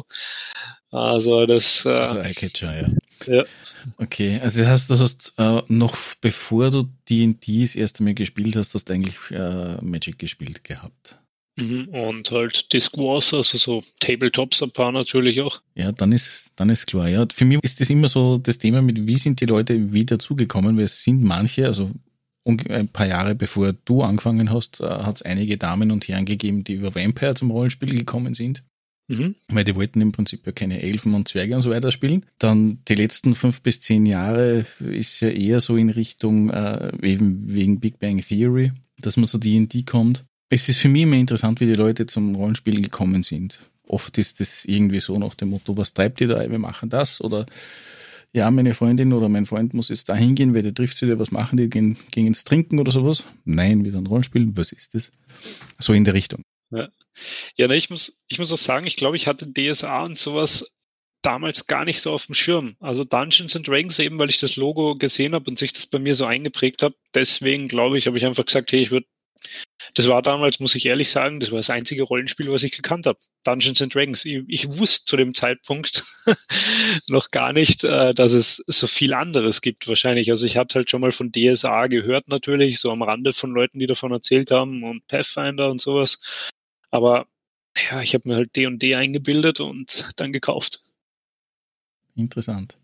Also das... Äh, also Eyecatcher, ja. Ja. Okay, also das heißt, du hast äh, noch bevor du D und D das erste Mal gespielt hast, hast du eigentlich äh, Magic gespielt gehabt. Und halt Disc Wars, also so Tabletops ein paar natürlich auch. Ja, dann ist, dann ist klar. Ja, für mich ist das immer so das Thema mit, wie sind die Leute wie dazugekommen, weil es sind manche, also ein paar Jahre bevor du angefangen hast, hat es einige Damen und Herren gegeben, die über Vampire zum Rollenspiel gekommen sind. Mhm. Weil die wollten im Prinzip ja keine Elfen und Zwerge und so weiter spielen. Dann die letzten fünf bis zehn Jahre ist ja eher so in Richtung, äh, eben wegen Big Bang Theory, dass man so D und D kommt. Es ist für mich immer interessant, wie die Leute zum Rollenspiel gekommen sind. Oft ist das irgendwie so nach dem Motto, was treibt ihr da, wir machen das, oder ja, meine Freundin oder mein Freund muss jetzt da hingehen, weil der trifft sich, was machen die, gehen, gehen ins Trinken oder sowas. Nein, wieder ein Rollenspiel, was ist das? So in der Richtung. Ja, ja, ne, ich muss, ich muss auch sagen, ich glaube, ich hatte D S A und sowas damals gar nicht so auf dem Schirm. Also Dungeons and Dragons eben, weil ich das Logo gesehen habe und sich das bei mir so eingeprägt habe. Deswegen, glaube ich, habe ich einfach gesagt, hey, ich würde Das war damals, muss ich ehrlich sagen, das war das einzige Rollenspiel, was ich gekannt habe. Dungeons and Dragons. Ich, ich wusste zu dem Zeitpunkt noch gar nicht, äh, dass es so viel anderes gibt wahrscheinlich. Also ich hatte halt schon mal von D S A gehört natürlich, so am Rande von Leuten, die davon erzählt haben, und Pathfinder und sowas. Aber ja, ich habe mir halt D und D eingebildet und dann gekauft. Interessant.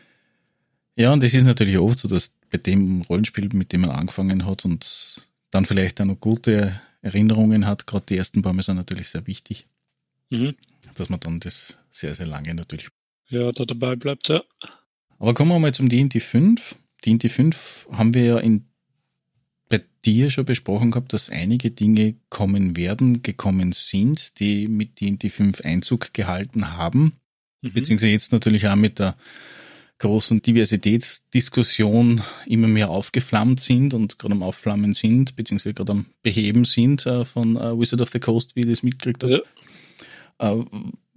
Ja, und es ist natürlich oft so, dass bei dem Rollenspiel, mit dem man angefangen hat und dann vielleicht auch noch gute Erinnerungen hat, gerade die ersten paar Mal sind natürlich sehr wichtig, mhm. dass man dann das sehr, sehr lange natürlich ja, da dabei bleibt, ja. Aber kommen wir mal zum D und D fünf. D und D fünf haben wir ja in, bei dir schon besprochen gehabt, dass einige Dinge kommen werden, gekommen sind, die mit D und D fünf Einzug gehalten haben, mhm. beziehungsweise jetzt natürlich auch mit der großen Diversitätsdiskussion immer mehr aufgeflammt sind und gerade am Aufflammen sind, beziehungsweise gerade am Beheben sind äh, von äh, Wizard of the Coast, wie ich das mitgekriegt habe. Ja. Äh,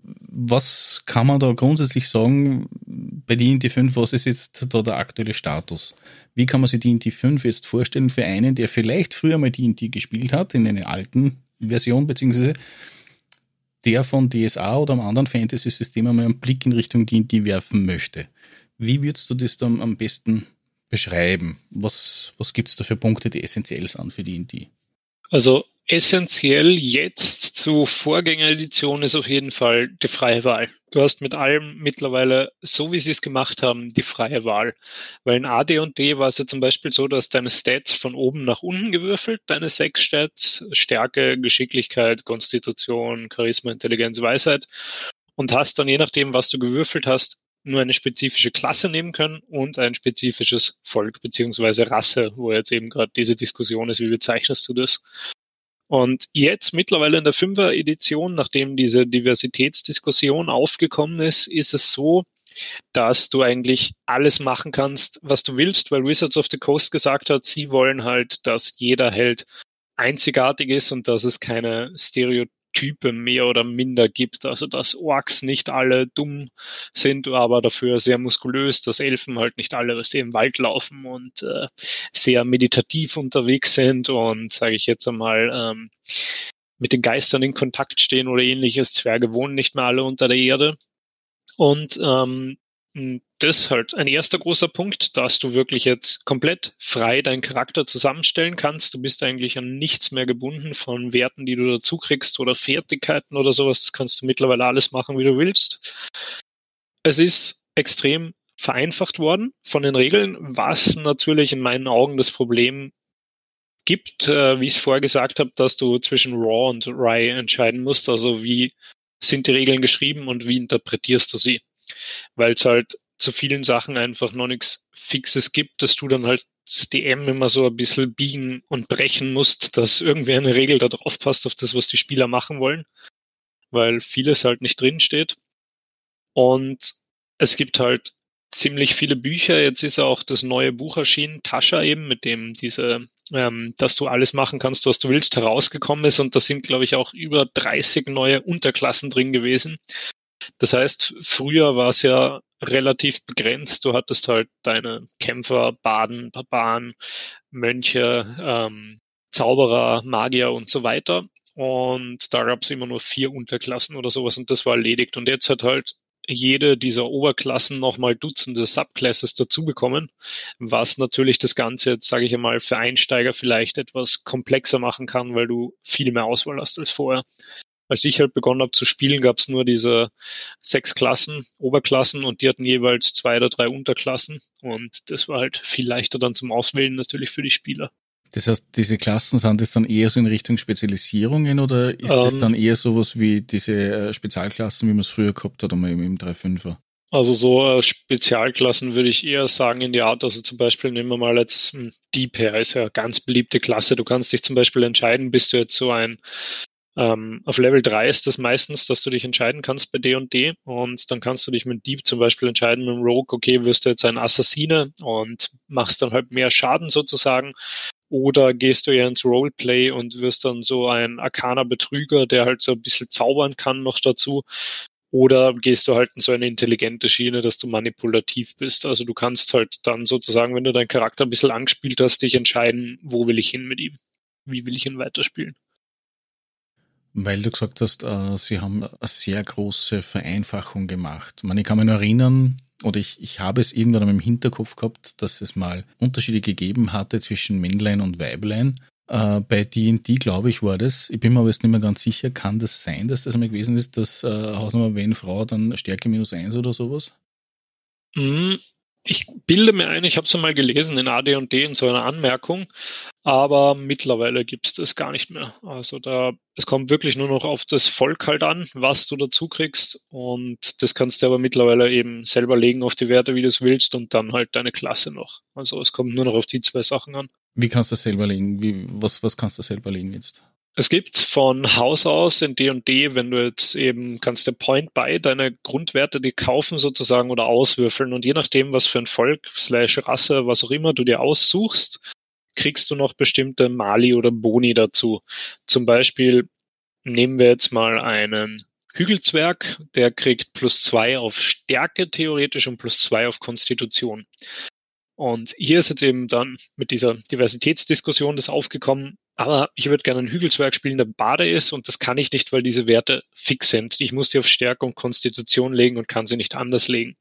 was kann man da grundsätzlich sagen bei D und D fünf, was ist jetzt da der aktuelle Status? Wie kann man sich D und D fünf jetzt vorstellen für einen, der vielleicht früher mal D und D gespielt hat, in einer alten Version, beziehungsweise der von D S A oder einem anderen Fantasy-System einmal einen Blick in Richtung D und D werfen möchte? Wie würdest du das dann am besten beschreiben? Was, was gibt es da für Punkte, die essentiell sind für die D und D? Also essentiell jetzt zu Vorgängeredition ist auf jeden Fall die freie Wahl. Du hast mit allem mittlerweile, so wie sie es gemacht haben, die freie Wahl. Weil in A D und D war es ja zum Beispiel so, dass deine Stats von oben nach unten gewürfelt, deine sechs Stats, Stärke, Geschicklichkeit, Konstitution, Charisma, Intelligenz, Weisheit, und hast dann je nachdem, was du gewürfelt hast, nur eine spezifische Klasse nehmen können und ein spezifisches Volk beziehungsweise Rasse, wo jetzt eben gerade diese Diskussion ist, wie bezeichnest du das? Und jetzt mittlerweile in der Fünfer-Edition, nachdem diese Diversitätsdiskussion aufgekommen ist, ist es so, dass du eigentlich alles machen kannst, was du willst, weil Wizards of the Coast gesagt hat, sie wollen halt, dass jeder Held einzigartig ist und dass es keine Stereotype mehr oder minder gibt. Also dass Orks nicht alle dumm sind, aber dafür sehr muskulös, dass Elfen halt nicht alle was im Wald laufen und äh, sehr meditativ unterwegs sind und, sage ich jetzt einmal, ähm, mit den Geistern in Kontakt stehen oder ähnliches. Zwerge wohnen nicht mehr alle unter der Erde. Und ähm, das ist halt ein erster großer Punkt, dass du wirklich jetzt komplett frei deinen Charakter zusammenstellen kannst. Du bist eigentlich an nichts mehr gebunden von Werten, die du dazu kriegst oder Fertigkeiten oder sowas. Das kannst du mittlerweile alles machen, wie du willst. Es ist extrem vereinfacht worden von den Regeln, was natürlich in meinen Augen das Problem gibt, äh, wie ich es vorher gesagt habe, dass du zwischen Raw und Rye entscheiden musst. Also wie sind die Regeln geschrieben und wie interpretierst du sie? Weil es halt zu vielen Sachen einfach noch nichts Fixes gibt, dass du dann halt das D M immer so ein bisschen biegen und brechen musst, dass irgendwie eine Regel da drauf passt auf das, was die Spieler machen wollen, weil vieles halt nicht drin steht. Und es gibt halt ziemlich viele Bücher. Jetzt ist auch das neue Buch erschienen, Tascha eben, mit dem diese, ähm, dass du alles machen kannst, was du willst, herausgekommen ist. Und da sind, glaube ich, auch über dreißig neue Unterklassen drin gewesen. Das heißt, früher war es ja relativ begrenzt. Du hattest halt deine Kämpfer, Baden, Barbaren, Mönche, ähm, Zauberer, Magier und so weiter. Und da gab es immer nur vier Unterklassen oder sowas und das war erledigt. Und jetzt hat halt jede dieser Oberklassen nochmal Dutzende Subclasses dazu bekommen, was natürlich das Ganze jetzt, sage ich einmal, für Einsteiger vielleicht etwas komplexer machen kann, weil du viel mehr Auswahl hast als vorher. Als ich halt begonnen habe zu spielen, gab es nur diese sechs Klassen, Oberklassen, und die hatten jeweils zwei oder drei Unterklassen. Und das war halt viel leichter dann zum Auswählen natürlich für die Spieler. Das heißt, diese Klassen, sind das dann eher so in Richtung Spezialisierungen oder ist ähm, das dann eher sowas wie diese äh, Spezialklassen, wie man es früher gehabt hat, einmal im, im drei Fünfer? Also so äh, Spezialklassen würde ich eher sagen in die Art, also zum Beispiel nehmen wir mal jetzt Deep Hair, ist ja eine ganz beliebte Klasse. Du kannst dich zum Beispiel entscheiden, bist du jetzt so ein Ähm, auf Level drei ist das meistens, dass du dich entscheiden kannst bei D und D und dann kannst du dich mit Deep zum Beispiel entscheiden, mit dem Rogue, okay, wirst du jetzt ein Assassine und machst dann halt mehr Schaden sozusagen, oder gehst du ja ins Roleplay und wirst dann so ein arkaner Betrüger, der halt so ein bisschen zaubern kann noch dazu, oder gehst du halt in so eine intelligente Schiene, dass du manipulativ bist. Also du kannst halt dann sozusagen, wenn du deinen Charakter ein bisschen angespielt hast, dich entscheiden, wo will ich hin mit ihm, wie will ich ihn weiterspielen. Weil du gesagt hast, äh, sie haben eine sehr große Vereinfachung gemacht. Ich meine, ich kann mich nur erinnern, oder ich, ich habe es irgendwann im Hinterkopf gehabt, dass es mal Unterschiede gegeben hatte zwischen Männlein und Weiblein. Äh, bei D und D, glaube ich, war das, ich bin mir aber jetzt nicht mehr ganz sicher, kann das sein, dass das einmal gewesen ist, dass äh, Hausnummer, wenn Frau, dann Stärke minus eins oder sowas? Mm. Ich bilde mir ein, ich habe es einmal gelesen in A D und D in so einer Anmerkung, aber mittlerweile gibt es das gar nicht mehr. Also da, es kommt wirklich nur noch auf das Volk halt an, was du dazu kriegst, und das kannst du aber mittlerweile eben selber legen auf die Werte, wie du es willst, und dann halt deine Klasse noch. Also es kommt nur noch auf die zwei Sachen an. Wie kannst du das selber legen? Wie, was, was kannst du selber legen jetzt? Es gibt von Haus aus in D und D, wenn du jetzt eben, kannst du Point Buy deine Grundwerte die kaufen sozusagen oder auswürfeln, und je nachdem, was für ein Volk, slash Rasse, was auch immer du dir aussuchst, kriegst du noch bestimmte Mali oder Boni dazu. Zum Beispiel nehmen wir jetzt mal einen Hügelzwerg, der kriegt plus zwei auf Stärke theoretisch und plus zwei auf Konstitution. Und hier ist jetzt eben dann mit dieser Diversitätsdiskussion das aufgekommen, aber ich würde gerne einen Hügelzwerg spielen, der Bade ist, und das kann ich nicht, weil diese Werte fix sind. Ich muss die auf Stärke und Konstitution legen und kann sie nicht anders legen.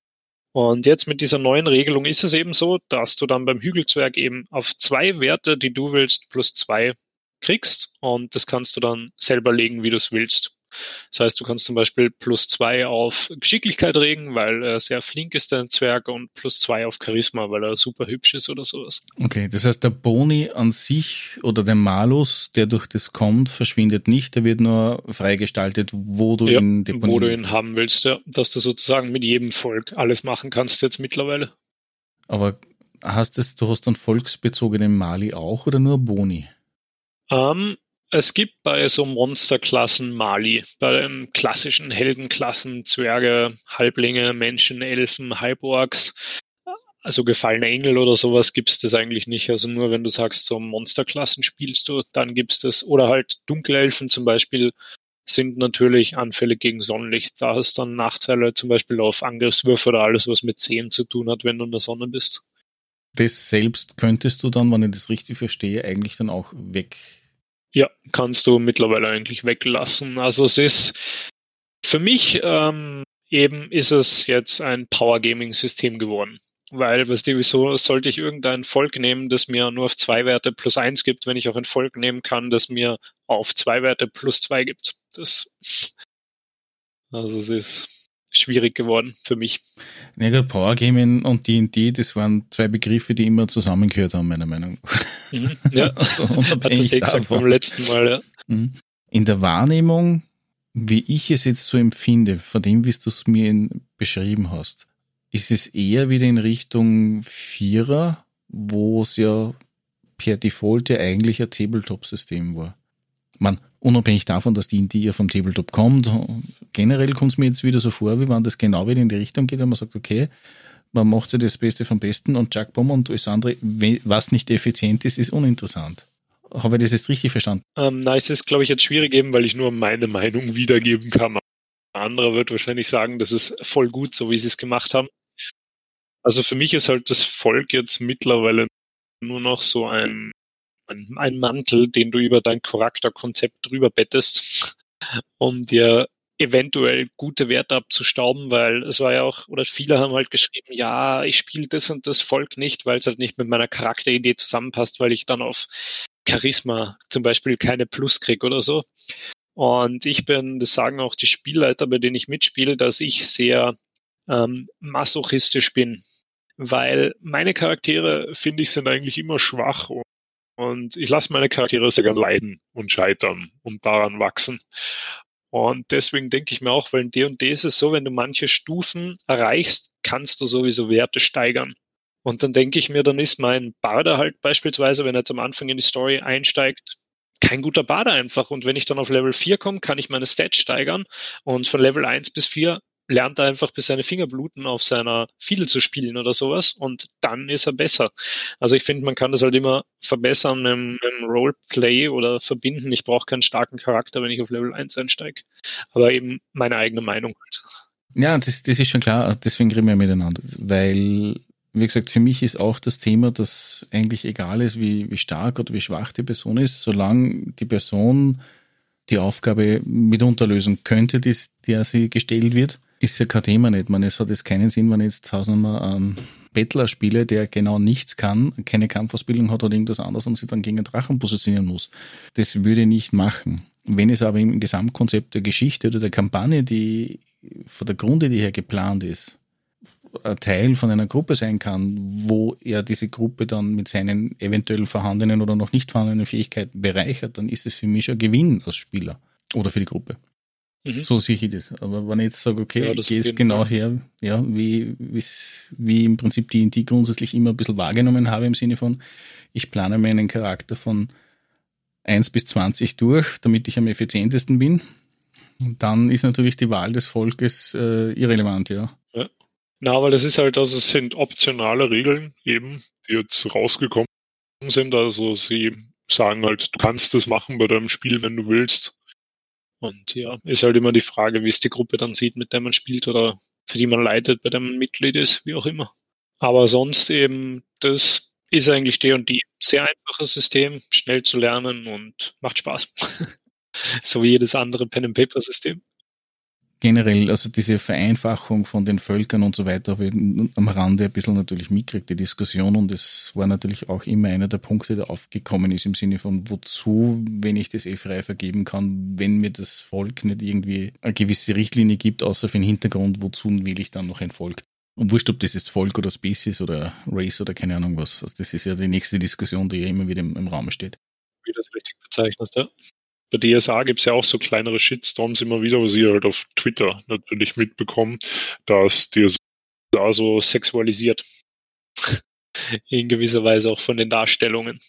Und jetzt mit dieser neuen Regelung ist es eben so, dass du dann beim Hügelzwerg eben auf zwei Werte, die du willst, plus zwei kriegst. Und das kannst du dann selber legen, wie du es willst. Das heißt, du kannst zum Beispiel plus zwei auf Geschicklichkeit legen, weil er sehr flink ist, der Zwerg, und plus zwei auf Charisma, weil er super hübsch ist oder sowas. Okay, das heißt, der Boni an sich oder der Malus, der durch das kommt, verschwindet nicht, der wird nur freigestaltet, wo du ja, ihn deponieren wo du ihn haben willst, ja. Dass du sozusagen mit jedem Volk alles machen kannst jetzt mittlerweile. Aber hast es, du hast einen volksbezogenen Mali auch oder nur Boni? Ähm, Es gibt bei so Monsterklassen Mali, bei den klassischen Heldenklassen, Zwerge, Halblinge, Menschen, Elfen, Halborgs, also gefallene Engel oder sowas gibt es das eigentlich nicht. Also nur wenn du sagst, so Monsterklassen spielst du, dann gibt es das. Oder halt Dunkelelfen zum Beispiel sind natürlich anfällig gegen Sonnenlicht. Da hast du dann Nachteile zum Beispiel auf Angriffswürfe oder alles, was mit Sehen zu tun hat, wenn du in der Sonne bist. Das selbst könntest du dann, wenn ich das richtig verstehe, eigentlich dann auch weg. Ja, kannst du mittlerweile eigentlich weglassen. Also es ist für mich ähm, eben ist es jetzt ein Power-Gaming-System geworden. Weil, was die, wieso sollte ich irgendein Volk nehmen, das mir nur auf zwei Werte plus eins gibt, wenn ich auch ein Volk nehmen kann, das mir auf zwei Werte plus zwei gibt. Das, also es ist schwierig geworden für mich. Ja, gut, Power Gaming und D und D, das waren zwei Begriffe, die immer zusammengehört haben, meiner Meinung nach. Mhm, ja, also hat das eh gesagt beim letzten Mal, ja. In der Wahrnehmung, wie ich es jetzt so empfinde, von dem, wie du es mir in, beschrieben hast, ist es eher wieder in Richtung Vierer, wo es ja per Default ja eigentlich ein Tabletop-System war. Man, unabhängig davon, dass die, die ja vom Tabletop kommt, generell kommt es mir jetzt wieder so vor, wie wenn das genau wieder in die Richtung geht und man sagt, okay, man macht sich das Beste vom Besten und Jack Bomber und alles andere, was nicht effizient ist, ist uninteressant. Habe ich das jetzt richtig verstanden? Ähm, na, es ist, glaube ich, jetzt schwierig eben, weil ich nur meine Meinung wiedergeben kann. Ein anderer wird wahrscheinlich sagen, das ist voll gut, so wie sie es gemacht haben. Also für mich ist halt das Volk jetzt mittlerweile nur noch so ein Ein, ein Mantel, den du über dein Charakterkonzept drüber bettest, um dir eventuell gute Werte abzustauben, weil es war ja auch, oder viele haben halt geschrieben, ja, ich spiele das und das Volk nicht, weil es halt nicht mit meiner Charakteridee zusammenpasst, weil ich dann auf Charisma zum Beispiel keine Plus kriege oder so. Und ich bin, das sagen auch die Spielleiter, bei denen ich mitspiele, dass ich sehr ähm, masochistisch bin, weil meine Charaktere, finde ich, sind eigentlich immer schwach und Und ich lasse meine Charaktere sehr gern leiden und scheitern und daran wachsen. Und deswegen denke ich mir auch, weil in D und D ist es so, wenn du manche Stufen erreichst, kannst du sowieso Werte steigern. Und dann denke ich mir, dann ist mein Barde halt beispielsweise, wenn er jetzt am Anfang in die Story einsteigt, kein guter Barde einfach. Und wenn ich dann auf Level vier komme, kann ich meine Stats steigern. Und von Level eins bis vier lernt er einfach, bis seine Finger bluten, auf seiner Fiedel zu spielen oder sowas, und dann ist er besser. Also ich finde, man kann das halt immer verbessern im, im Roleplay oder verbinden. Ich brauche keinen starken Charakter, wenn ich auf Level eins einsteige. Aber eben meine eigene Meinung halt. Ja, das, das ist schon klar, deswegen reden wir miteinander, weil, wie gesagt, für mich ist auch das Thema, dass eigentlich egal ist, wie, wie stark oder wie schwach die Person ist, solange die Person die Aufgabe mitunter lösen könnte, die, der sie gestellt wird, ist ja kein Thema nicht. Man, es hat jetzt keinen Sinn, wenn ich jetzt tausendmal einen Bettler spiele, der genau nichts kann, keine Kampfausbildung hat oder irgendwas anderes und sich dann gegen einen Drachen positionieren muss. Das würde ich nicht machen. Wenn es aber im Gesamtkonzept der Geschichte oder der Kampagne, die von der Grundidee her geplant ist, ein Teil von einer Gruppe sein kann, wo er diese Gruppe dann mit seinen eventuell vorhandenen oder noch nicht vorhandenen Fähigkeiten bereichert, dann ist es für mich schon ein Gewinn als Spieler oder für die Gruppe. Mhm. So sehe ich das. Aber wenn ich jetzt sage, okay, ja, ich gehe es genau Fall. her, ja, wie, wie im Prinzip die, die grundsätzlich immer ein bisschen wahrgenommen habe, im Sinne von, ich plane mir einen Charakter von eins bis zwanzig durch, damit ich am effizientesten bin. Und dann ist natürlich die Wahl des Volkes äh, irrelevant, ja. ja. Na, aber das ist halt, also es sind optionale Regeln eben, die jetzt rausgekommen sind. Also sie sagen halt, du kannst das machen bei deinem Spiel, wenn du willst. Und ja, ist halt immer die Frage, wie es die Gruppe dann sieht, mit der man spielt oder für die man leitet, bei der man Mitglied ist, wie auch immer. Aber sonst eben, das ist eigentlich D und D. Sehr einfaches System, schnell zu lernen und macht Spaß. So wie jedes andere Pen-and-Paper-System. generell, also diese Vereinfachung von den Völkern und so weiter, habe ich am Rande ein bisschen natürlich mitgekriegt, die Diskussion, und es war natürlich auch immer einer der Punkte, der aufgekommen ist im Sinne von, wozu, wenn ich das eh frei vergeben kann, wenn mir das Volk nicht irgendwie eine gewisse Richtlinie gibt, außer für den Hintergrund, wozu will ich dann noch ein Volk? Und wurscht, ob das jetzt Volk oder Species oder Race oder keine Ahnung was. Also das ist ja die nächste Diskussion, die ja immer wieder im, im Raum steht. Wie du das richtig bezeichnest, ja. Bei D S A gibt es ja auch so kleinere Shitstorms immer wieder, was ich halt auf Twitter natürlich mitbekommen, dass D S A so sexualisiert. In gewisser Weise auch von den Darstellungen.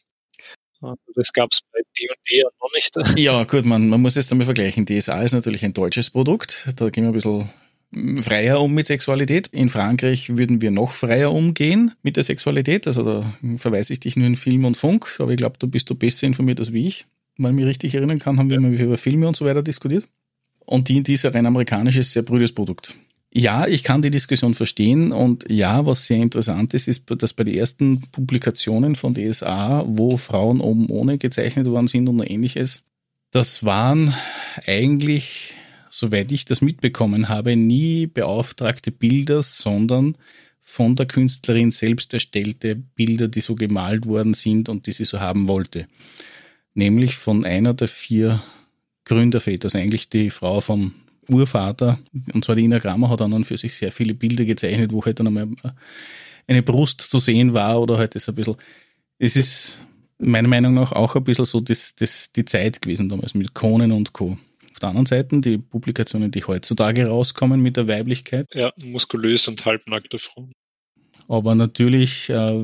Das gab es bei D und D ja noch nicht. Ja, gut, man, man muss jetzt einmal vergleichen. D S A ist natürlich ein deutsches Produkt. Da gehen wir ein bisschen freier um mit Sexualität. In Frankreich würden wir noch freier umgehen mit der Sexualität. Also da verweise ich dich nur in Film und Funk, aber ich glaube, da bist du besser informiert als wie ich. Weil ich mich richtig erinnern kann, haben wir mal über Filme und so weiter diskutiert. Und D und D ist ein rein amerikanisches, sehr brüdes Produkt. Ja, ich kann die Diskussion verstehen, und ja, was sehr interessant ist, ist, dass bei den ersten Publikationen von D S A, wo Frauen oben ohne gezeichnet worden sind und ähnliches, das waren eigentlich, soweit ich das mitbekommen habe, nie beauftragte Bilder, sondern von der Künstlerin selbst erstellte Bilder, die so gemalt worden sind und die sie so haben wollte. Nämlich von einer der vier Gründerväter, also eigentlich die Frau vom Urvater, und zwar die Ina Grammer, hat dann an für sich sehr viele Bilder gezeichnet, wo halt dann einmal eine Brust zu sehen war oder halt das ein bisschen, es ist meiner Meinung nach auch ein bisschen so das, das, die Zeit gewesen damals mit Conan und Co. Auf der anderen Seite die Publikationen, die heutzutage rauskommen mit der Weiblichkeit. Ja, muskulös und halbnackte Frauen. Aber natürlich äh,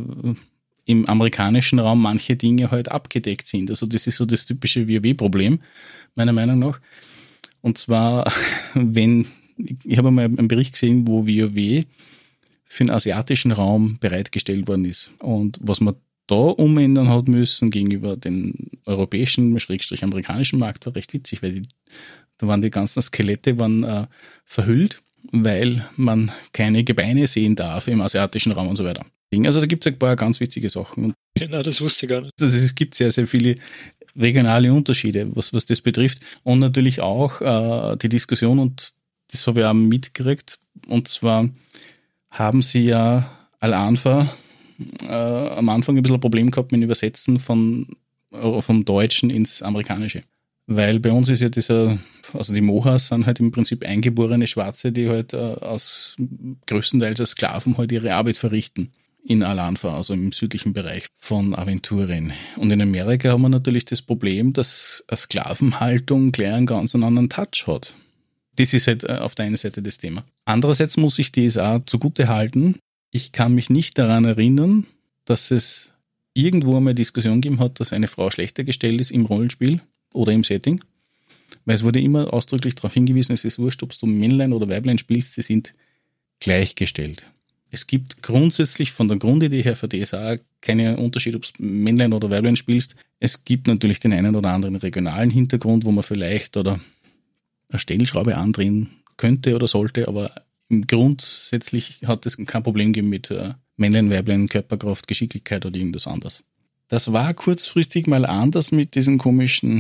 im amerikanischen Raum manche Dinge halt abgedeckt sind. Also das ist so das typische WoW-Problem, meiner Meinung nach. Und zwar, wenn, ich habe mal einen Bericht gesehen, wo WoW für den asiatischen Raum bereitgestellt worden ist. Und was man da umändern hat müssen gegenüber den europäischen, schrägstrich amerikanischen Markt, war recht witzig, weil die, da waren die ganzen Skelette waren, äh, verhüllt, weil man keine Gebeine sehen darf im asiatischen Raum und so weiter. Also da gibt es ein paar ganz witzige Sachen. Genau, das wusste ich gar nicht. Also es gibt sehr, sehr viele regionale Unterschiede, was, was das betrifft. Und natürlich auch äh, die Diskussion, und das habe ich auch mitgekriegt, und zwar haben sie ja Al-Anfa äh, am Anfang ein bisschen ein Problem gehabt mit dem Übersetzen von, äh, vom Deutschen ins Amerikanische. Weil bei uns ist ja dieser, also die Mohas sind halt im Prinzip eingeborene Schwarze, die halt äh, aus größtenteils als Sklaven halt ihre Arbeit verrichten. In Al-Anfa, also im südlichen Bereich von Aventurien. Und in Amerika haben wir natürlich das Problem, dass eine Sklavenhaltung gleich einen ganz anderen Touch hat. Das ist halt auf der einen Seite das Thema. Andererseits muss ich D S A zugute halten. Ich kann mich nicht daran erinnern, dass es irgendwo einmal eine Diskussion gegeben hat, dass eine Frau schlechter gestellt ist im Rollenspiel oder im Setting. Weil es wurde immer ausdrücklich darauf hingewiesen, es ist wurscht, ob du Männlein oder Weiblein spielst, sie sind gleichgestellt. Es gibt grundsätzlich von der Grundidee her für D S A keinen Unterschied, ob du Männlein oder Weiblein spielst. Es gibt natürlich den einen oder anderen regionalen Hintergrund, wo man vielleicht oder eine Stellschraube andrehen könnte oder sollte, aber grundsätzlich hat es kein Problem gegeben mit Männlein, Weiblein, Körperkraft, Geschicklichkeit oder irgendwas anderes. Das war kurzfristig mal anders mit diesen komischen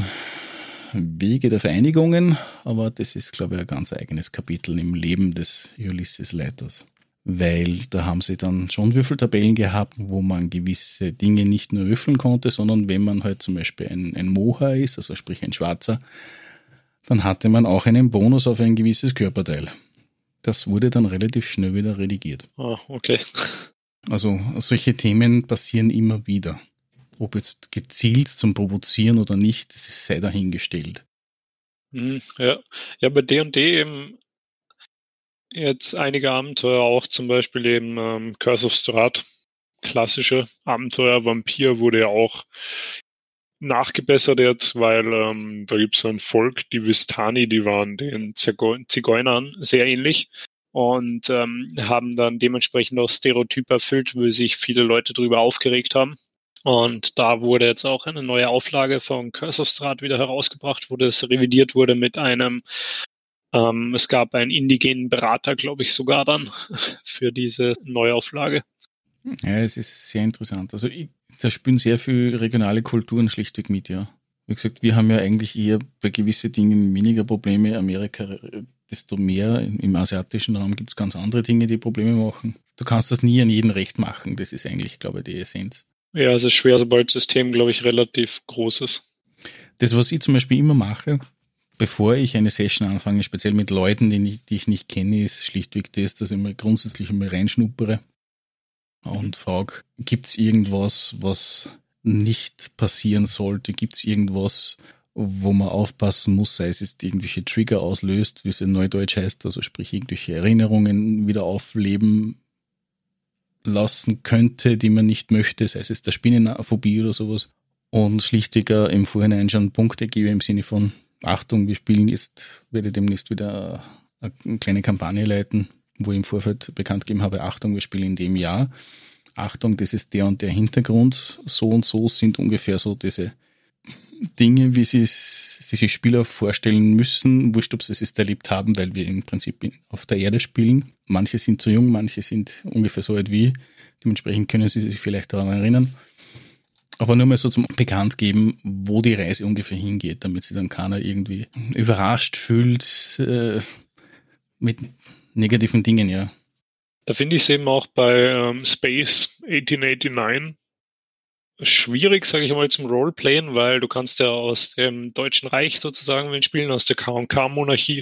Wege der Vereinigungen, aber das ist, glaube ich, ein ganz eigenes Kapitel im Leben des Ulysses-Leiters. Weil da haben sie dann schon Würfeltabellen gehabt, wo man gewisse Dinge nicht nur würfeln konnte, sondern wenn man halt zum Beispiel ein, ein Moha ist, also sprich ein Schwarzer, dann hatte man auch einen Bonus auf ein gewisses Körperteil. Das wurde dann relativ schnell wieder redigiert. Ah, okay. Also solche Themen passieren immer wieder. Ob jetzt gezielt zum Provozieren oder nicht, das sei dahingestellt. Mhm, ja. Ja, bei D und D eben jetzt einige Abenteuer, auch zum Beispiel eben ähm, Curse of Strahd, klassische Abenteuer. Vampir wurde ja auch nachgebessert jetzt, weil ähm, da gibt es ein Volk, die Vistani, die waren den Zigeunern sehr ähnlich und ähm, haben dann dementsprechend auch Stereotyp erfüllt, wo sich viele Leute darüber aufgeregt haben. Und da wurde jetzt auch eine neue Auflage von Curse of Strahd wieder herausgebracht, wo das revidiert wurde mit einem Ähm, es gab einen indigenen Berater, glaube ich, sogar dann für diese Neuauflage. Ja, es ist sehr interessant. Also ich, da spielen sehr viele regionale Kulturen schlichtweg mit, ja. Wie gesagt, wir haben ja eigentlich eher bei gewissen Dingen weniger Probleme. Amerika desto mehr im asiatischen Raum gibt es ganz andere Dinge, die Probleme machen. Du kannst das nie an jeden recht machen. Das ist eigentlich, glaube ich, die Essenz. Ja, es ist schwer, sobald das System, glaube ich, relativ groß ist. Das, was ich zum Beispiel immer mache, bevor ich eine Session anfange, speziell mit Leuten, die ich, die ich nicht kenne, ist schlichtweg das, dass ich mal grundsätzlich einmal reinschnuppere und frage, gibt es irgendwas, was nicht passieren sollte? Gibt es irgendwas, wo man aufpassen muss, sei es jetzt irgendwelche Trigger auslöst, wie es in Neudeutsch heißt, also sprich irgendwelche Erinnerungen wieder aufleben lassen könnte, die man nicht möchte, sei es jetzt der Spinnenphobie oder sowas. Und schlichtweg im Vorhinein schon Punkte gebe im Sinne von Achtung, wir spielen jetzt, werde demnächst wieder eine kleine Kampagne leiten, wo ich im Vorfeld bekannt gegeben habe, Achtung, wir spielen in dem Jahr. Achtung, das ist der und der Hintergrund, so und so sind ungefähr so diese Dinge, wie sie es, sie sich Spieler vorstellen müssen, wurscht, ob sie es erlebt haben, weil wir im Prinzip auf der Erde spielen. Manche sind zu jung, manche sind ungefähr so alt wie, dementsprechend können sie sich vielleicht daran erinnern. Aber nur mal so zum Bekannt geben, wo die Reise ungefähr hingeht, damit sich dann keiner irgendwie überrascht fühlt äh, mit negativen Dingen, ja. Da finde ich es eben auch bei ähm, Space achtzehnhundertneunundachtzig schwierig, sage ich mal, zum Roleplayen, weil du kannst ja aus dem Deutschen Reich sozusagen wenn spielen, aus der K und K-Monarchie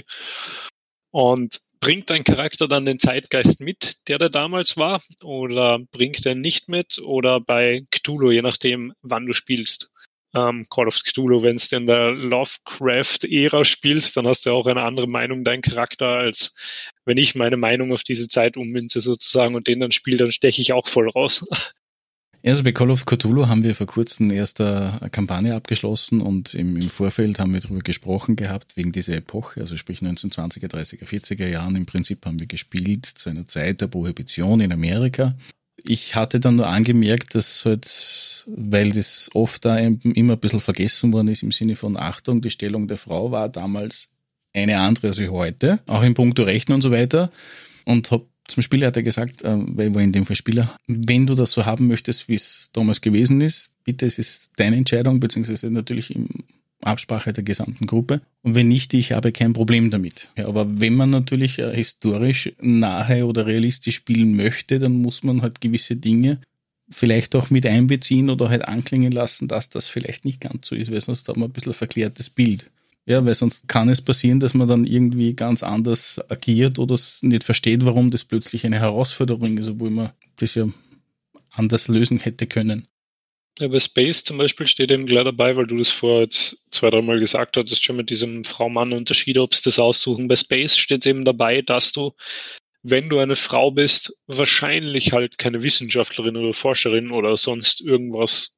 und bringt dein Charakter dann den Zeitgeist mit, der da damals war, oder bringt er nicht mit, oder bei Cthulhu, je nachdem, wann du spielst. Ähm, Call of Cthulhu, wenn du in der Lovecraft-Ära spielst, dann hast du auch eine andere Meinung, dein Charakter, als wenn ich meine Meinung auf diese Zeit ummünze sozusagen und den dann spiele, dann steche ich auch voll raus. Also bei Call of Cthulhu haben wir vor kurzem erst eine Kampagne abgeschlossen und im, im Vorfeld haben wir darüber gesprochen gehabt, wegen dieser Epoche, also sprich neunzehnhundertzwanziger, dreißiger, vierziger Jahren. Im Prinzip haben wir gespielt zu einer Zeit der Prohibition in Amerika. Ich hatte dann nur angemerkt, dass halt, weil das oft da immer ein bisschen vergessen worden ist im Sinne von Achtung, die Stellung der Frau war damals eine andere als heute, auch in puncto Rechten und so weiter, und habe zum Spieler hat er gesagt, äh, weil ich war in dem Fall Spieler, wenn du das so haben möchtest, wie es damals gewesen ist, bitte, es ist deine Entscheidung, beziehungsweise natürlich in Absprache der gesamten Gruppe. Und wenn nicht, ich habe kein Problem damit. Ja, aber wenn man natürlich äh, historisch nahe oder realistisch spielen möchte, dann muss man halt gewisse Dinge vielleicht auch mit einbeziehen oder halt anklingen lassen, dass das vielleicht nicht ganz so ist, weil sonst hat man ein bisschen ein verklärtes Bild. Ja, weil sonst kann es passieren, dass man dann irgendwie ganz anders agiert oder nicht versteht, warum das plötzlich eine Herausforderung ist, obwohl man das ja anders lösen hätte können. Ja, bei Space zum Beispiel steht eben gleich dabei, weil du das vorher jetzt zwei, dreimal gesagt hattest, schon mit diesem Frau-Mann-Unterschied, ob es das aussuchen. Bei Space steht eben dabei, dass du, wenn du eine Frau bist, wahrscheinlich halt keine Wissenschaftlerin oder Forscherin oder sonst irgendwas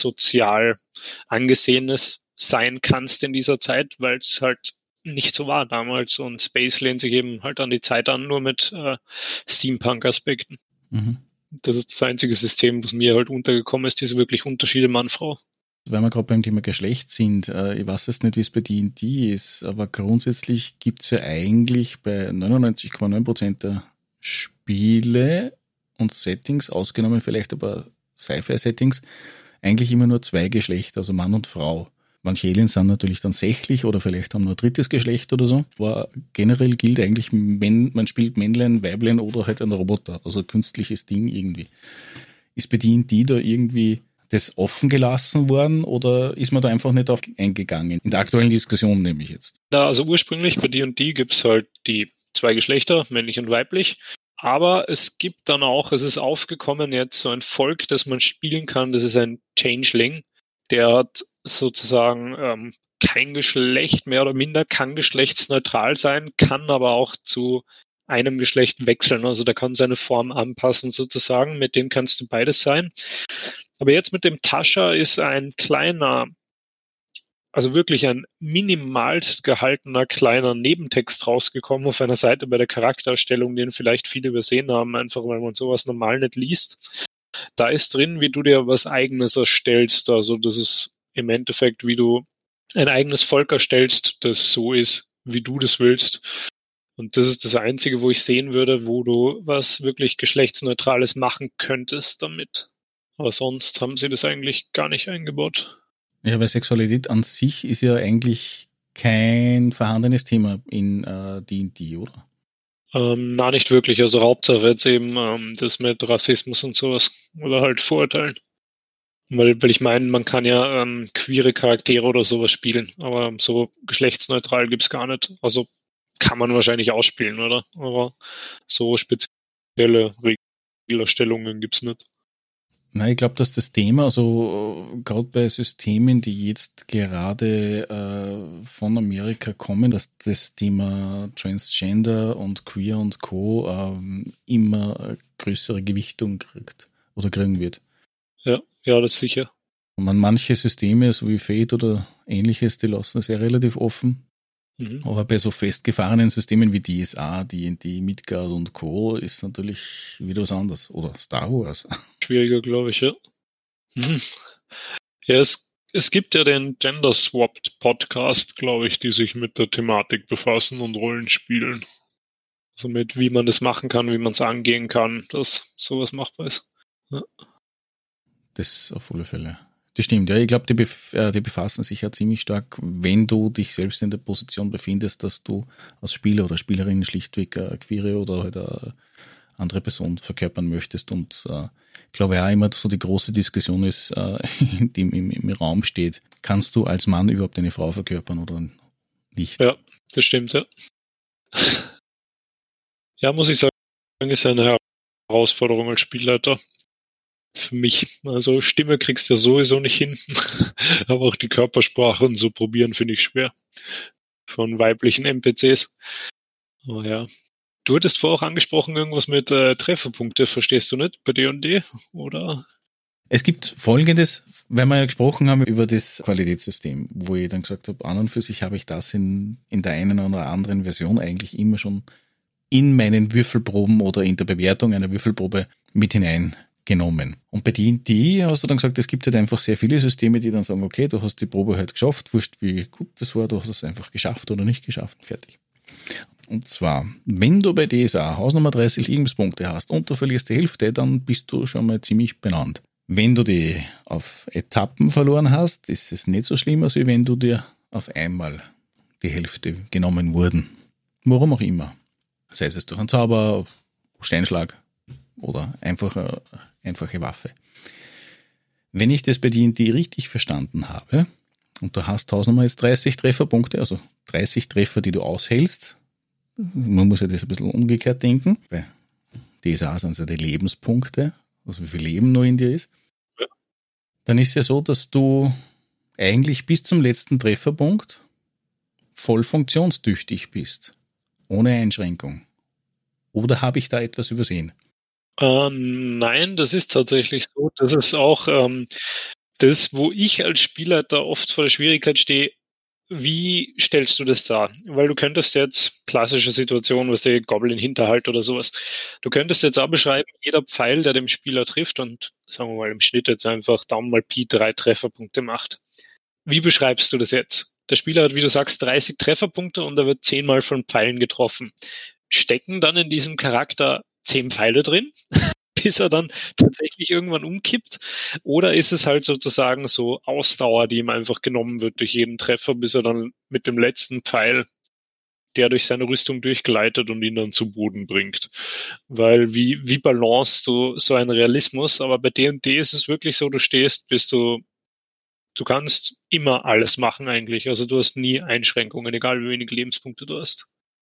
sozial Angesehenes sein kannst in dieser Zeit, weil es halt nicht so war damals und Space lehnt sich eben halt an die Zeit an, nur mit äh, Steampunk-Aspekten. Mhm. Das ist das einzige System, was mir halt untergekommen ist, diese wirklich Unterschiede Mann-Frau. Weil wir gerade beim Thema Geschlecht sind, äh, ich weiß jetzt nicht, wie es bei D und D ist, aber grundsätzlich gibt es ja eigentlich bei neunundneunzig Komma neun Prozent der Spiele und Settings, ausgenommen vielleicht aber Sci-Fi-Settings, eigentlich immer nur zwei Geschlechter, also Mann und Frau. Manche Aliens sind natürlich dann sächlich oder vielleicht haben nur ein drittes Geschlecht oder so. Aber generell gilt eigentlich, man spielt Männlein, Weiblein oder halt ein Roboter, also ein künstliches Ding irgendwie. Ist bei D und D da irgendwie das offen gelassen worden oder ist man da einfach nicht auf eingegangen? In der aktuellen Diskussion nämlich jetzt. Ja, also ursprünglich bei D und D gibt es halt die zwei Geschlechter, männlich und weiblich. Aber es gibt dann auch, es ist aufgekommen jetzt so ein Volk, das man spielen kann, das ist ein Changeling. Der hat sozusagen ähm, kein Geschlecht, mehr oder minder, kann geschlechtsneutral sein, kann aber auch zu einem Geschlecht wechseln. Also der kann seine Form anpassen sozusagen, mit dem kannst du beides sein. Aber jetzt mit dem Tascha ist ein kleiner, also wirklich ein minimalst gehaltener kleiner Nebentext rausgekommen auf einer Seite bei der Charaktererstellung, den vielleicht viele übersehen haben, einfach weil man sowas normal nicht liest. Da ist drin, wie du dir was Eigenes erstellst. Also das ist im Endeffekt, wie du ein eigenes Volk erstellst, das so ist, wie du das willst. Und das ist das Einzige, wo ich sehen würde, wo du was wirklich Geschlechtsneutrales machen könntest damit. Aber sonst haben sie das eigentlich gar nicht eingebaut. Ja, weil Sexualität an sich ist ja eigentlich kein vorhandenes Thema in äh, D und D, oder? Ähm, na, nicht wirklich. Also Hauptsache jetzt eben ähm, das mit Rassismus und sowas. Oder halt Vorurteilen. Weil, weil ich meine, man kann ja ähm, queere Charaktere oder sowas spielen, aber so geschlechtsneutral gibt's gar nicht. Also kann man wahrscheinlich ausspielen, oder? Aber so spezielle Regelerstellungen gibt's nicht. Nein, ich glaube, dass das Thema, also gerade bei Systemen, die jetzt gerade äh, von Amerika kommen, dass das Thema Transgender und Queer und Co. Ähm, immer eine größere Gewichtung kriegt oder kriegen wird. Ja, ja, das ist sicher. Und man manche Systeme, so wie Fate oder ähnliches, die lassen es ja relativ offen. Mhm. Aber bei so festgefahrenen Systemen wie D S A, D und D, Midgard und Co. ist natürlich wieder was anderes. Oder Star Wars. Schwieriger, glaube ich, ja. Mhm. Ja, es, es gibt ja den Gender Swapped Podcast, glaube ich, die sich mit der Thematik befassen und Rollen spielen. Also mit, wie man das machen kann, wie man es angehen kann, dass sowas machbar ist. Ja. Das auf alle Fälle. Das stimmt, ja. Ich glaube, die, bef äh, die befassen sich ja ziemlich stark, wenn du dich selbst in der Position befindest, dass du als Spieler oder Spielerin schlichtweg eine queere oder halt eine andere Person verkörpern möchtest. Und äh, ich glaube ja immer so die große Diskussion ist, äh, die im, im Raum steht, kannst du als Mann überhaupt eine Frau verkörpern oder nicht? Ja, das stimmt, ja. Ja, muss ich sagen, ist eine Herausforderung als Spielleiter. Für mich, also Stimme kriegst du ja sowieso nicht hin, aber auch die Körpersprache und so probieren finde ich schwer. Von weiblichen N P Cs. Aber ja. Du hattest vorher auch angesprochen, irgendwas mit äh, Trefferpunkte, verstehst du nicht, bei D und D, oder? Es gibt Folgendes, weil wir ja gesprochen haben über das Qualitätssystem, wo ich dann gesagt habe, an und für sich habe ich das in, in der einen oder anderen Version eigentlich immer schon in meinen Würfelproben oder in der Bewertung einer Würfelprobe mit hineingenommen. Und bei D und D hast du dann gesagt, es gibt halt einfach sehr viele Systeme, die dann sagen, okay, du hast die Probe halt geschafft, wurscht wie gut das war, du hast es einfach geschafft oder nicht geschafft, fertig. Und zwar, wenn du bei D S A Hausnummer dreißig Lebenspunkte hast und du verlierst die Hälfte, dann bist du schon mal ziemlich benannt. Wenn du die auf Etappen verloren hast, ist es nicht so schlimm, als wenn du dir auf einmal die Hälfte genommen wurden. Warum auch immer. Sei es durch einen Zauber, Steinschlag oder einfache, einfache Waffe. Wenn ich das bei D und D richtig verstanden habe, und du hast Hausnummer jetzt dreißig Trefferpunkte, also dreißig Treffer, die du aushältst, man muss ja das ein bisschen umgekehrt denken, bei D S A sind es ja die Lebenspunkte, also wie viel Leben noch in dir ist, Ja. Dann ist ja so, dass du eigentlich bis zum letzten Trefferpunkt voll funktionstüchtig bist, ohne Einschränkung. Oder habe ich da etwas übersehen? Ähm, nein, das ist tatsächlich so. Das ist auch ähm, das, wo ich als Spielleiter oft vor der Schwierigkeit stehe. Wie stellst du das dar? Weil du könntest jetzt, klassische Situation, was der Goblin-Hinterhalt oder sowas, du könntest jetzt auch beschreiben, jeder Pfeil, der dem Spieler trifft und, sagen wir mal, im Schnitt jetzt einfach Daumen mal Pi drei Trefferpunkte macht. Wie beschreibst du das jetzt? Der Spieler hat, wie du sagst, dreißig Trefferpunkte und er wird zehnmal von Pfeilen getroffen. Stecken dann in diesem Charakter zehn Pfeile drin, bis er dann tatsächlich irgendwann umkippt? Oder ist es halt sozusagen so Ausdauer, die ihm einfach genommen wird durch jeden Treffer, bis er dann mit dem letzten Pfeil, der durch seine Rüstung durchgleitet und ihn dann zu Boden bringt? Weil wie, wie balancest du so einen Realismus? Aber bei D und D ist es wirklich so, du stehst, bist du, du kannst immer alles machen eigentlich. Also du hast nie Einschränkungen, egal wie wenig Lebenspunkte du hast.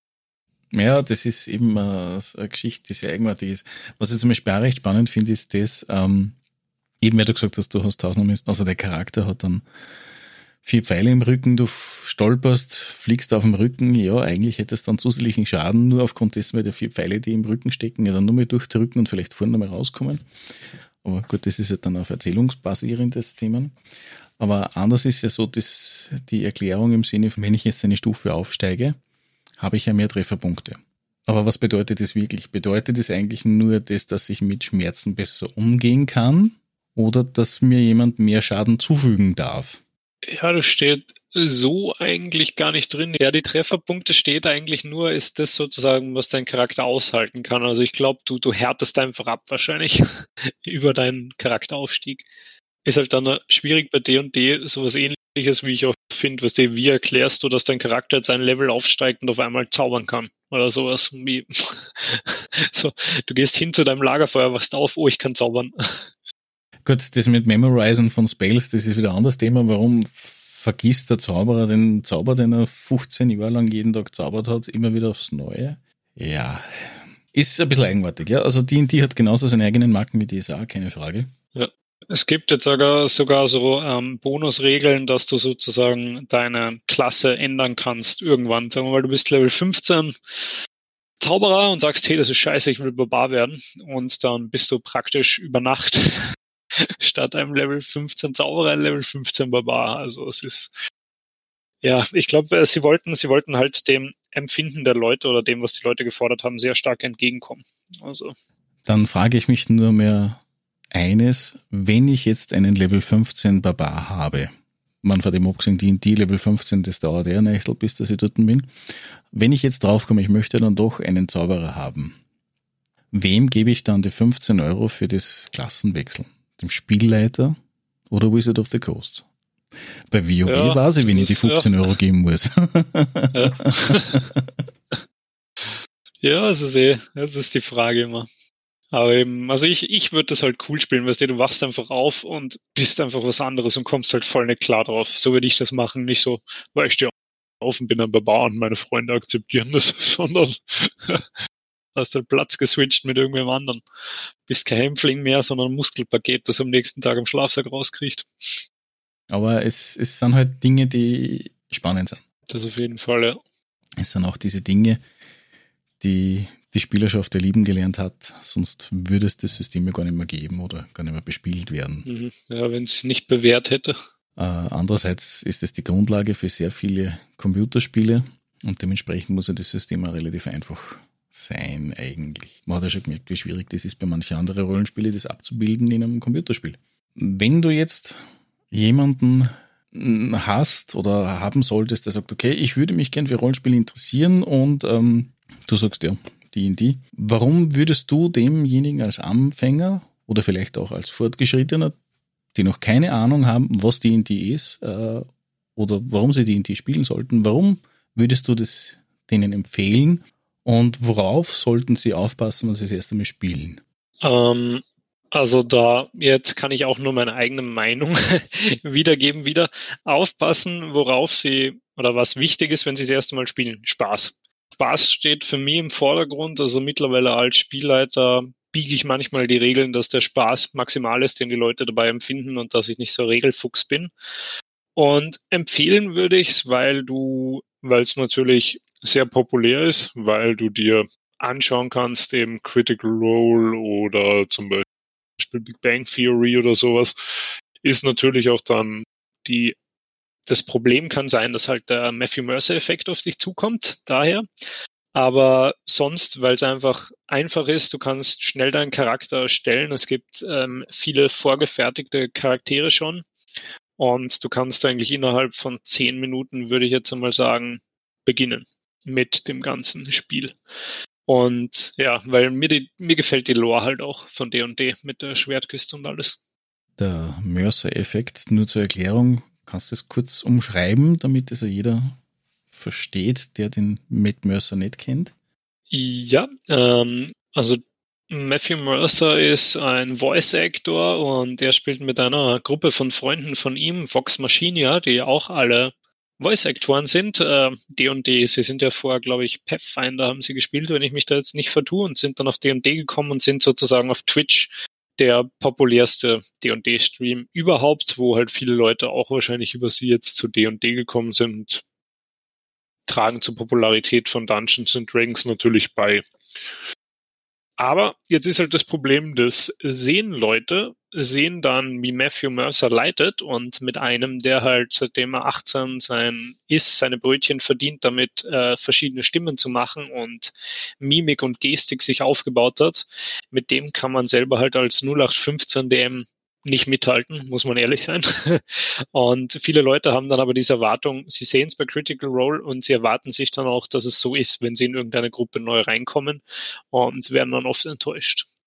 Ja, das ist eben eine, eine Geschichte, die sehr eigenartig ist. Was ich zum Beispiel auch recht spannend finde, ist das, ähm, eben, weil du gesagt hast, du hast tausend, also der Charakter hat dann vier Pfeile im Rücken, du stolperst, fliegst auf dem Rücken, ja, eigentlich hättest du dann zusätzlichen Schaden, nur aufgrund dessen, weil die vier Pfeile, die im Rücken stecken, ja dann nur mehr durchdrücken und vielleicht vorne mal rauskommen. Aber gut, das ist ja dann auf erzählungsbasierendes Thema. Aber anders ist ja so, dass die Erklärung im Sinne, wenn ich jetzt eine Stufe aufsteige, habe ich ja mehr Trefferpunkte. Aber was bedeutet das wirklich? Bedeutet es eigentlich nur das, dass ich mit Schmerzen besser umgehen kann oder dass mir jemand mehr Schaden zufügen darf? Ja, das steht so eigentlich gar nicht drin. Ja, die Trefferpunkte steht eigentlich nur, ist das sozusagen, was dein Charakter aushalten kann. Also ich glaube, du, du härtest einfach ab wahrscheinlich über deinen Charakteraufstieg. Ist halt dann schwierig bei D und D, sowas Ähnliches, wie ich auch finde, was du, wie erklärst du, dass dein Charakter jetzt ein Level aufsteigt und auf einmal zaubern kann oder sowas. Wie, so, du gehst hin zu deinem Lagerfeuer, wachst auf, oh, ich kann zaubern. Gut, das mit Memorisen von Spells, das ist wieder ein anderes Thema. Warum vergisst der Zauberer den Zauber, den er fünfzehn Jahre lang jeden Tag zaubert hat, immer wieder aufs Neue? Ja, ist ein bisschen eigenartig. Ja, also D und D hat genauso seine eigenen Marken wie D S A, keine Frage. Ja. Es gibt jetzt sogar, sogar so ähm, Bonusregeln, dass du sozusagen deine Klasse ändern kannst irgendwann. Sagen wir mal, du bist Level fünfzehn Zauberer und sagst, hey, das ist scheiße, ich will Barbar werden. Und dann bist du praktisch über Nacht statt einem Level fünfzehn Zauberer ein Level fünfzehn Barbar. Also es ist, ja, ich glaube, sie wollten, sie wollten halt dem Empfinden der Leute oder dem, was die Leute gefordert haben, sehr stark entgegenkommen. Also. Dann frage ich mich nur mehr eines, wenn ich jetzt einen Level fünfzehn Barbar habe, man von dem abgesehen, D und D Level fünfzehn, das dauert eher ein bis dass ich dort bin. Wenn ich jetzt draufkomme, ich möchte dann doch einen Zauberer haben, wem gebe ich dann die fünfzehn Euro für das Klassenwechsel? Dem Spielleiter oder Wizard of the Coast? Bei WoW ja, weiß ich, wenn ich die fünfzehn ja. Euro geben muss. Ja, ja das, ist eh, das ist die Frage immer. Aber eben, also ich, ich würde das halt cool spielen, weißt du, du wachst einfach auf und bist einfach was anderes und kommst halt voll nicht klar drauf. So würde ich das machen, nicht so, weil ich stehe auf und bin ein Barbar und meine Freunde akzeptieren das, sondern hast halt Platz geswitcht mit irgendwem anderen. Bist kein Hämpfling mehr, sondern ein Muskelpaket, das am nächsten Tag im Schlafsack rauskriegt. Aber es, es sind halt Dinge, die spannend sind. Das auf jeden Fall, ja. Es sind auch diese Dinge, die die Spielerschaft ja lieben gelernt hat, sonst würde es das System ja gar nicht mehr geben oder gar nicht mehr bespielt werden. Mhm. Ja, wenn es nicht bewährt hätte. Äh, andererseits ist es die Grundlage für sehr viele Computerspiele und dementsprechend muss ja das System auch relativ einfach sein eigentlich. Man hat ja schon gemerkt, wie schwierig das ist bei manchen anderen Rollenspielen, das abzubilden in einem Computerspiel. Wenn du jetzt jemanden hast oder haben solltest, der sagt, okay, ich würde mich gern für Rollenspiele interessieren und ähm, du sagst ja, D und D. Warum würdest du demjenigen als Anfänger oder vielleicht auch als Fortgeschrittener, die noch keine Ahnung haben, was D und D ist äh, oder warum sie D und D spielen sollten, warum würdest du das denen empfehlen und worauf sollten sie aufpassen, wenn sie das erste Mal spielen? Ähm, also da, jetzt kann ich auch nur meine eigene Meinung wiedergeben, wieder aufpassen, worauf sie oder was wichtig ist, wenn sie das erste Mal spielen. Spaß. Spaß steht für mich im Vordergrund, also mittlerweile als Spielleiter biege ich manchmal die Regeln, dass der Spaß maximal ist, den die Leute dabei empfinden und dass ich nicht so Regelfuchs bin. Und empfehlen würde ich es, weil du, weil es natürlich sehr populär ist, weil du dir anschauen kannst, eben Critical Role oder zum Beispiel Big Bang Theory oder sowas, ist natürlich auch dann die Das Problem kann sein, dass halt der Matthew Mercer-Effekt auf dich zukommt, daher. Aber sonst, weil es einfach einfach ist, du kannst schnell deinen Charakter erstellen. Es gibt ähm, viele vorgefertigte Charaktere schon. Und du kannst eigentlich innerhalb von zehn Minuten, würde ich jetzt einmal sagen, beginnen mit dem ganzen Spiel. Und ja, weil mir, die, mir gefällt die Lore halt auch von D und D mit der Schwertküste und alles. Der Mercer-Effekt, nur zur Erklärung, kannst du das kurz umschreiben, damit es ja jeder versteht, der den Matt Mercer nicht kennt? Ja, ähm, also Matthew Mercer ist ein Voice-Actor und er spielt mit einer Gruppe von Freunden von ihm, Vox Machina, die auch alle Voice-Actoren sind. Äh, D und D, sie sind ja vorher, glaube ich, Pathfinder haben sie gespielt, wenn ich mich da jetzt nicht vertue, und sind dann auf D und D gekommen und sind sozusagen auf Twitch der populärste D und D-Stream überhaupt, wo halt viele Leute auch wahrscheinlich über sie jetzt zu D und D gekommen sind und tragen zur Popularität von Dungeons and Dragons natürlich bei. Aber jetzt ist halt das Problem, das sehen Leute, sehen dann, wie Matthew Mercer leitet und mit einem, der halt seitdem er achtzehn sein ist, seine Brötchen verdient, damit äh, verschiedene Stimmen zu machen und Mimik und Gestik sich aufgebaut hat, mit dem kann man selber halt als null acht fünfzehn D M nicht mithalten, muss man ehrlich sein. Und viele Leute haben dann aber diese Erwartung, sie sehen es bei Critical Role und sie erwarten sich dann auch, dass es so ist, wenn sie in irgendeine Gruppe neu reinkommen und werden dann oft enttäuscht.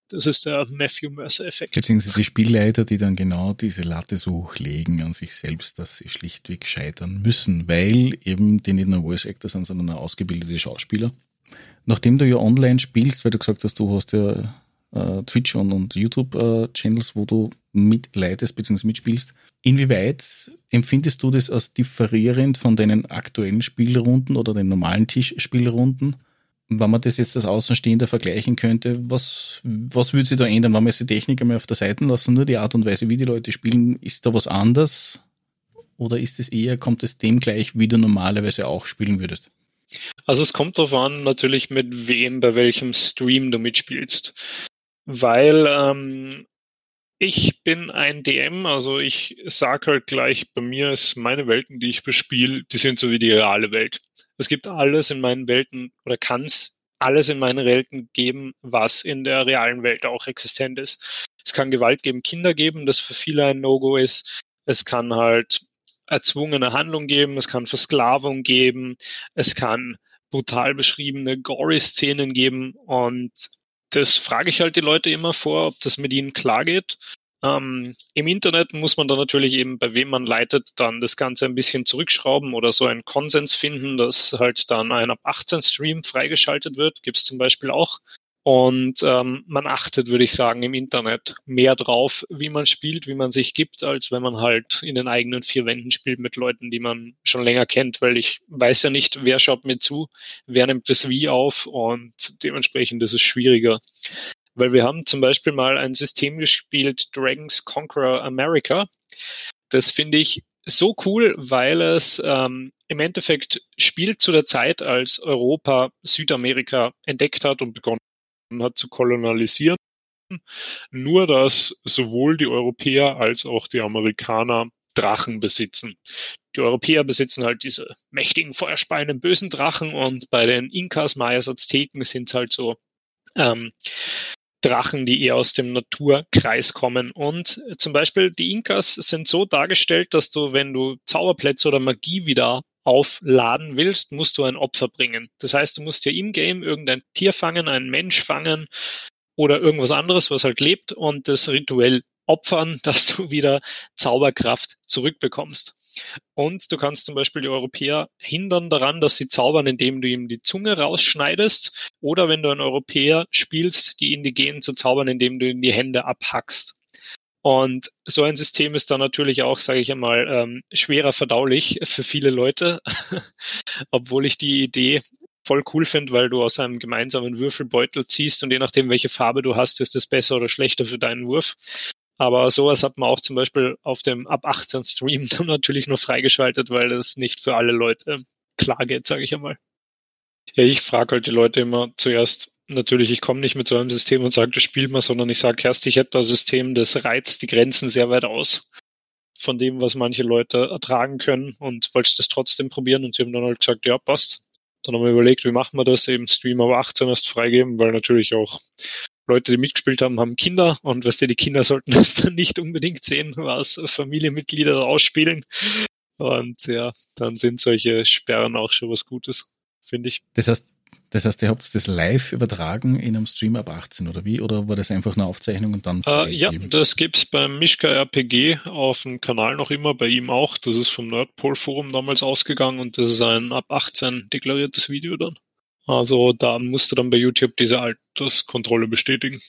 Das ist der Matthew Mercer-Effekt. Beziehungsweise die Spielleiter, die dann genau diese Latte so hochlegen an sich selbst, dass sie schlichtweg scheitern müssen, weil eben die nicht nur Voice Actor sind, sondern auch ausgebildete Schauspieler. Nachdem du ja online spielst, weil du gesagt hast, du hast ja äh, Twitch und, und YouTube-Channels, äh, wo du mitleitest bzw. mitspielst, inwieweit empfindest du das als differierend von deinen aktuellen Spielrunden oder den normalen Tischspielrunden? Wenn man das jetzt als Außenstehender vergleichen könnte, was, was würde sich da ändern, wenn wir jetzt die Technik einmal auf der Seite lassen, nur die Art und Weise, wie die Leute spielen, ist da was anders? Oder ist es eher, kommt es dem gleich, wie du normalerweise auch spielen würdest? Also es kommt darauf an, natürlich mit wem, bei welchem Stream du mitspielst. Weil ähm, ich bin ein D M, also ich sage halt gleich, bei mir ist meine Welten, die ich bespiele, die sind so wie die reale Welt. Es gibt alles in meinen Welten oder kann es alles in meinen Welten geben, was in der realen Welt auch existent ist. Es kann Gewalt geben, Kinder geben, das für viele ein No-Go ist. Es kann halt erzwungene Handlung geben, es kann Versklavung geben, es kann brutal beschriebene Gory-Szenen geben und das frage ich halt die Leute immer vor, ob das mit ihnen klar geht. Ähm, im Internet muss man dann natürlich eben, bei wem man leitet, dann das Ganze ein bisschen zurückschrauben oder so einen Konsens finden, dass halt dann ein ab achtzehn Stream freigeschaltet wird, gibt es zum Beispiel auch. Und ähm, man achtet, würde ich sagen, im Internet mehr drauf, wie man spielt, wie man sich gibt, als wenn man halt in den eigenen vier Wänden spielt mit Leuten, die man schon länger kennt, weil ich weiß ja nicht, wer schaut mir zu, wer nimmt das wie auf und dementsprechend ist es schwieriger. Weil wir haben zum Beispiel mal ein System gespielt, Dragons Conqueror America. Das finde ich so cool, weil es ähm, im Endeffekt spielt zu der Zeit, als Europa Südamerika entdeckt hat und begonnen hat zu kolonialisieren. Nur, dass sowohl die Europäer als auch die Amerikaner Drachen besitzen. Die Europäer besitzen halt diese mächtigen, feuerspeienden, bösen Drachen und bei den Inkas, Mayas, Azteken sind es halt so ähm, Drachen, die eher aus dem Naturkreis kommen. Und zum Beispiel die Inkas sind so dargestellt, dass du, wenn du Zauberplätze oder Magie wieder aufladen willst, musst du ein Opfer bringen. Das heißt, du musst dir im Game irgendein Tier fangen, einen Mensch fangen oder irgendwas anderes, was halt lebt und das rituell opfern, dass du wieder Zauberkraft zurückbekommst. Und du kannst zum Beispiel die Europäer hindern daran, dass sie zaubern, indem du ihm die Zunge rausschneidest oder wenn du einen Europäer spielst, die Indigenen zu zaubern, indem du ihm die Hände abhackst. Und so ein System ist dann natürlich auch, sage ich einmal, ähm, schwerer verdaulich für viele Leute, obwohl ich die Idee voll cool finde, weil du aus einem gemeinsamen Würfelbeutel ziehst und je nachdem, welche Farbe du hast, ist es besser oder schlechter für deinen Wurf. Aber sowas hat man auch zum Beispiel auf dem ab achtzehn Stream dann natürlich nur freigeschaltet, weil das nicht für alle Leute klar geht, sage ich einmal. Ja, ich frage halt die Leute immer zuerst, natürlich, ich komme nicht mit so einem System und sage, das spielt mal, sondern ich sage erst, ich hätte ein System, das reizt die Grenzen sehr weit aus von dem, was manche Leute ertragen können und wollte das trotzdem probieren und sie haben dann halt gesagt, ja, passt. Dann haben wir überlegt, wie machen wir das, eben Stream aber achtzehn erst freigeben, weil natürlich auch Leute, die mitgespielt haben, haben Kinder und weißt du, die Kinder sollten das dann nicht unbedingt sehen, was Familienmitglieder da ausspielen. Und ja, dann sind solche Sperren auch schon was Gutes, finde ich. Das heißt, das heißt, ihr habt das live übertragen in einem Stream ab achtzehn oder wie? Oder war das einfach eine Aufzeichnung und dann äh, Ja, das gibt's beim Mischka R P G auf dem Kanal noch immer, bei ihm auch. Das ist vom Nerdpol Forum damals ausgegangen und das ist ein ab achtzehn deklariertes Video dann. Also da musst du dann bei YouTube diese Alterskontrolle bestätigen.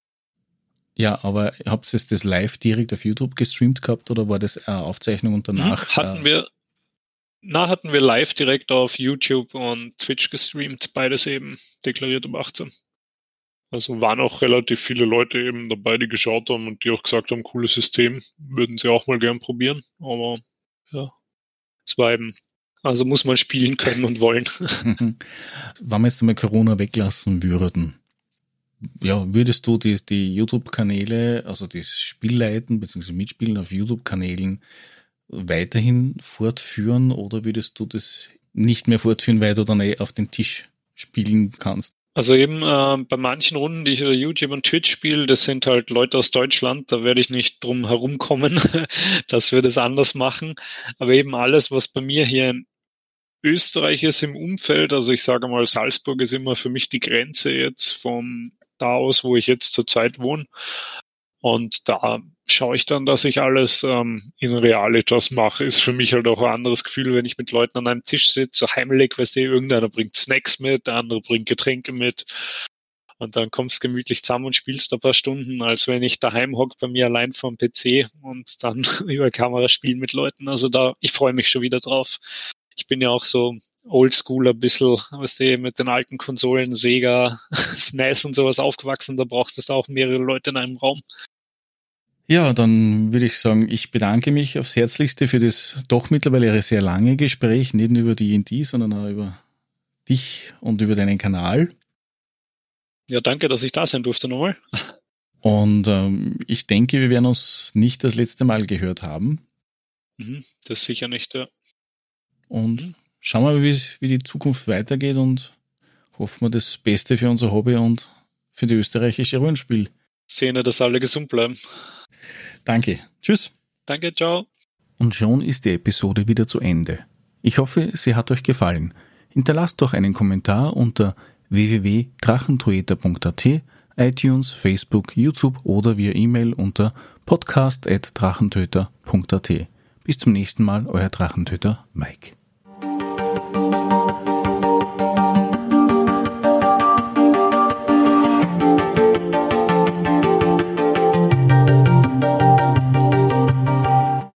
Ja, aber habt ihr das live direkt auf YouTube gestreamt gehabt oder war das eine Aufzeichnung und danach? Mhm, hatten äh, wir Na, hatten wir live direkt auf YouTube und Twitch gestreamt, beides eben deklariert um achtzehn. Also waren auch relativ viele Leute eben dabei, die geschaut haben und die auch gesagt haben, cooles System, würden sie auch mal gern probieren, aber ja, es war eben, also muss man spielen können und wollen. Wenn wir jetzt mal Corona weglassen würden, ja, würdest du die, die YouTube-Kanäle, also das Spielleiten bzw. Mitspielen auf YouTube-Kanälen weiterhin fortführen oder würdest du das nicht mehr fortführen, weil du dann eh auf den Tisch spielen kannst? Also eben äh, bei manchen Runden, die ich über YouTube und Twitch spiele, das sind halt Leute aus Deutschland, da werde ich nicht drum herumkommen, dass wir das anders machen. Aber eben alles, was bei mir hier in Österreich ist im Umfeld, also ich sage mal, Salzburg ist immer für mich die Grenze jetzt vom da aus, wo ich jetzt zurzeit wohne. Und da schaue ich dann, dass ich alles ähm, in Realitas mache. Ist für mich halt auch ein anderes Gefühl, wenn ich mit Leuten an einem Tisch sitze, so heimelig, weißt du, irgendeiner bringt Snacks mit, der andere bringt Getränke mit. Und dann kommst du gemütlich zusammen und spielst ein paar Stunden, als wenn ich daheim hocke bei mir allein vorm P C und dann über Kamera spielen mit Leuten. Also da, ich freue mich schon wieder drauf. Ich bin ja auch so oldschool ein bisschen, weißt du, mit den alten Konsolen, Sega, S N E S und sowas aufgewachsen. Da braucht es auch mehrere Leute in einem Raum. Ja, dann würde ich sagen, ich bedanke mich aufs Herzlichste für das doch mittlerweile sehr lange Gespräch, nicht nur über D und D, sondern auch über dich und über deinen Kanal. Ja, danke, dass ich da sein durfte nochmal. Und ähm, ich denke, wir werden uns nicht das letzte Mal gehört haben. Mhm, das sicher nicht, ja. Und schauen wir mal, wie, wie die Zukunft weitergeht und hoffen wir das Beste für unser Hobby und für die österreichische Rollenspiel-Szene, dass alle gesund bleiben. Danke. Tschüss. Danke, ciao. Und schon ist die Episode wieder zu Ende. Ich hoffe, sie hat euch gefallen. Hinterlasst doch einen Kommentar unter w w w punkt drachentöter punkt a t, iTunes, Facebook, YouTube oder via E-Mail unter podcast at drachentöter punkt a t. Bis zum nächsten Mal, euer Drachentöter Mike.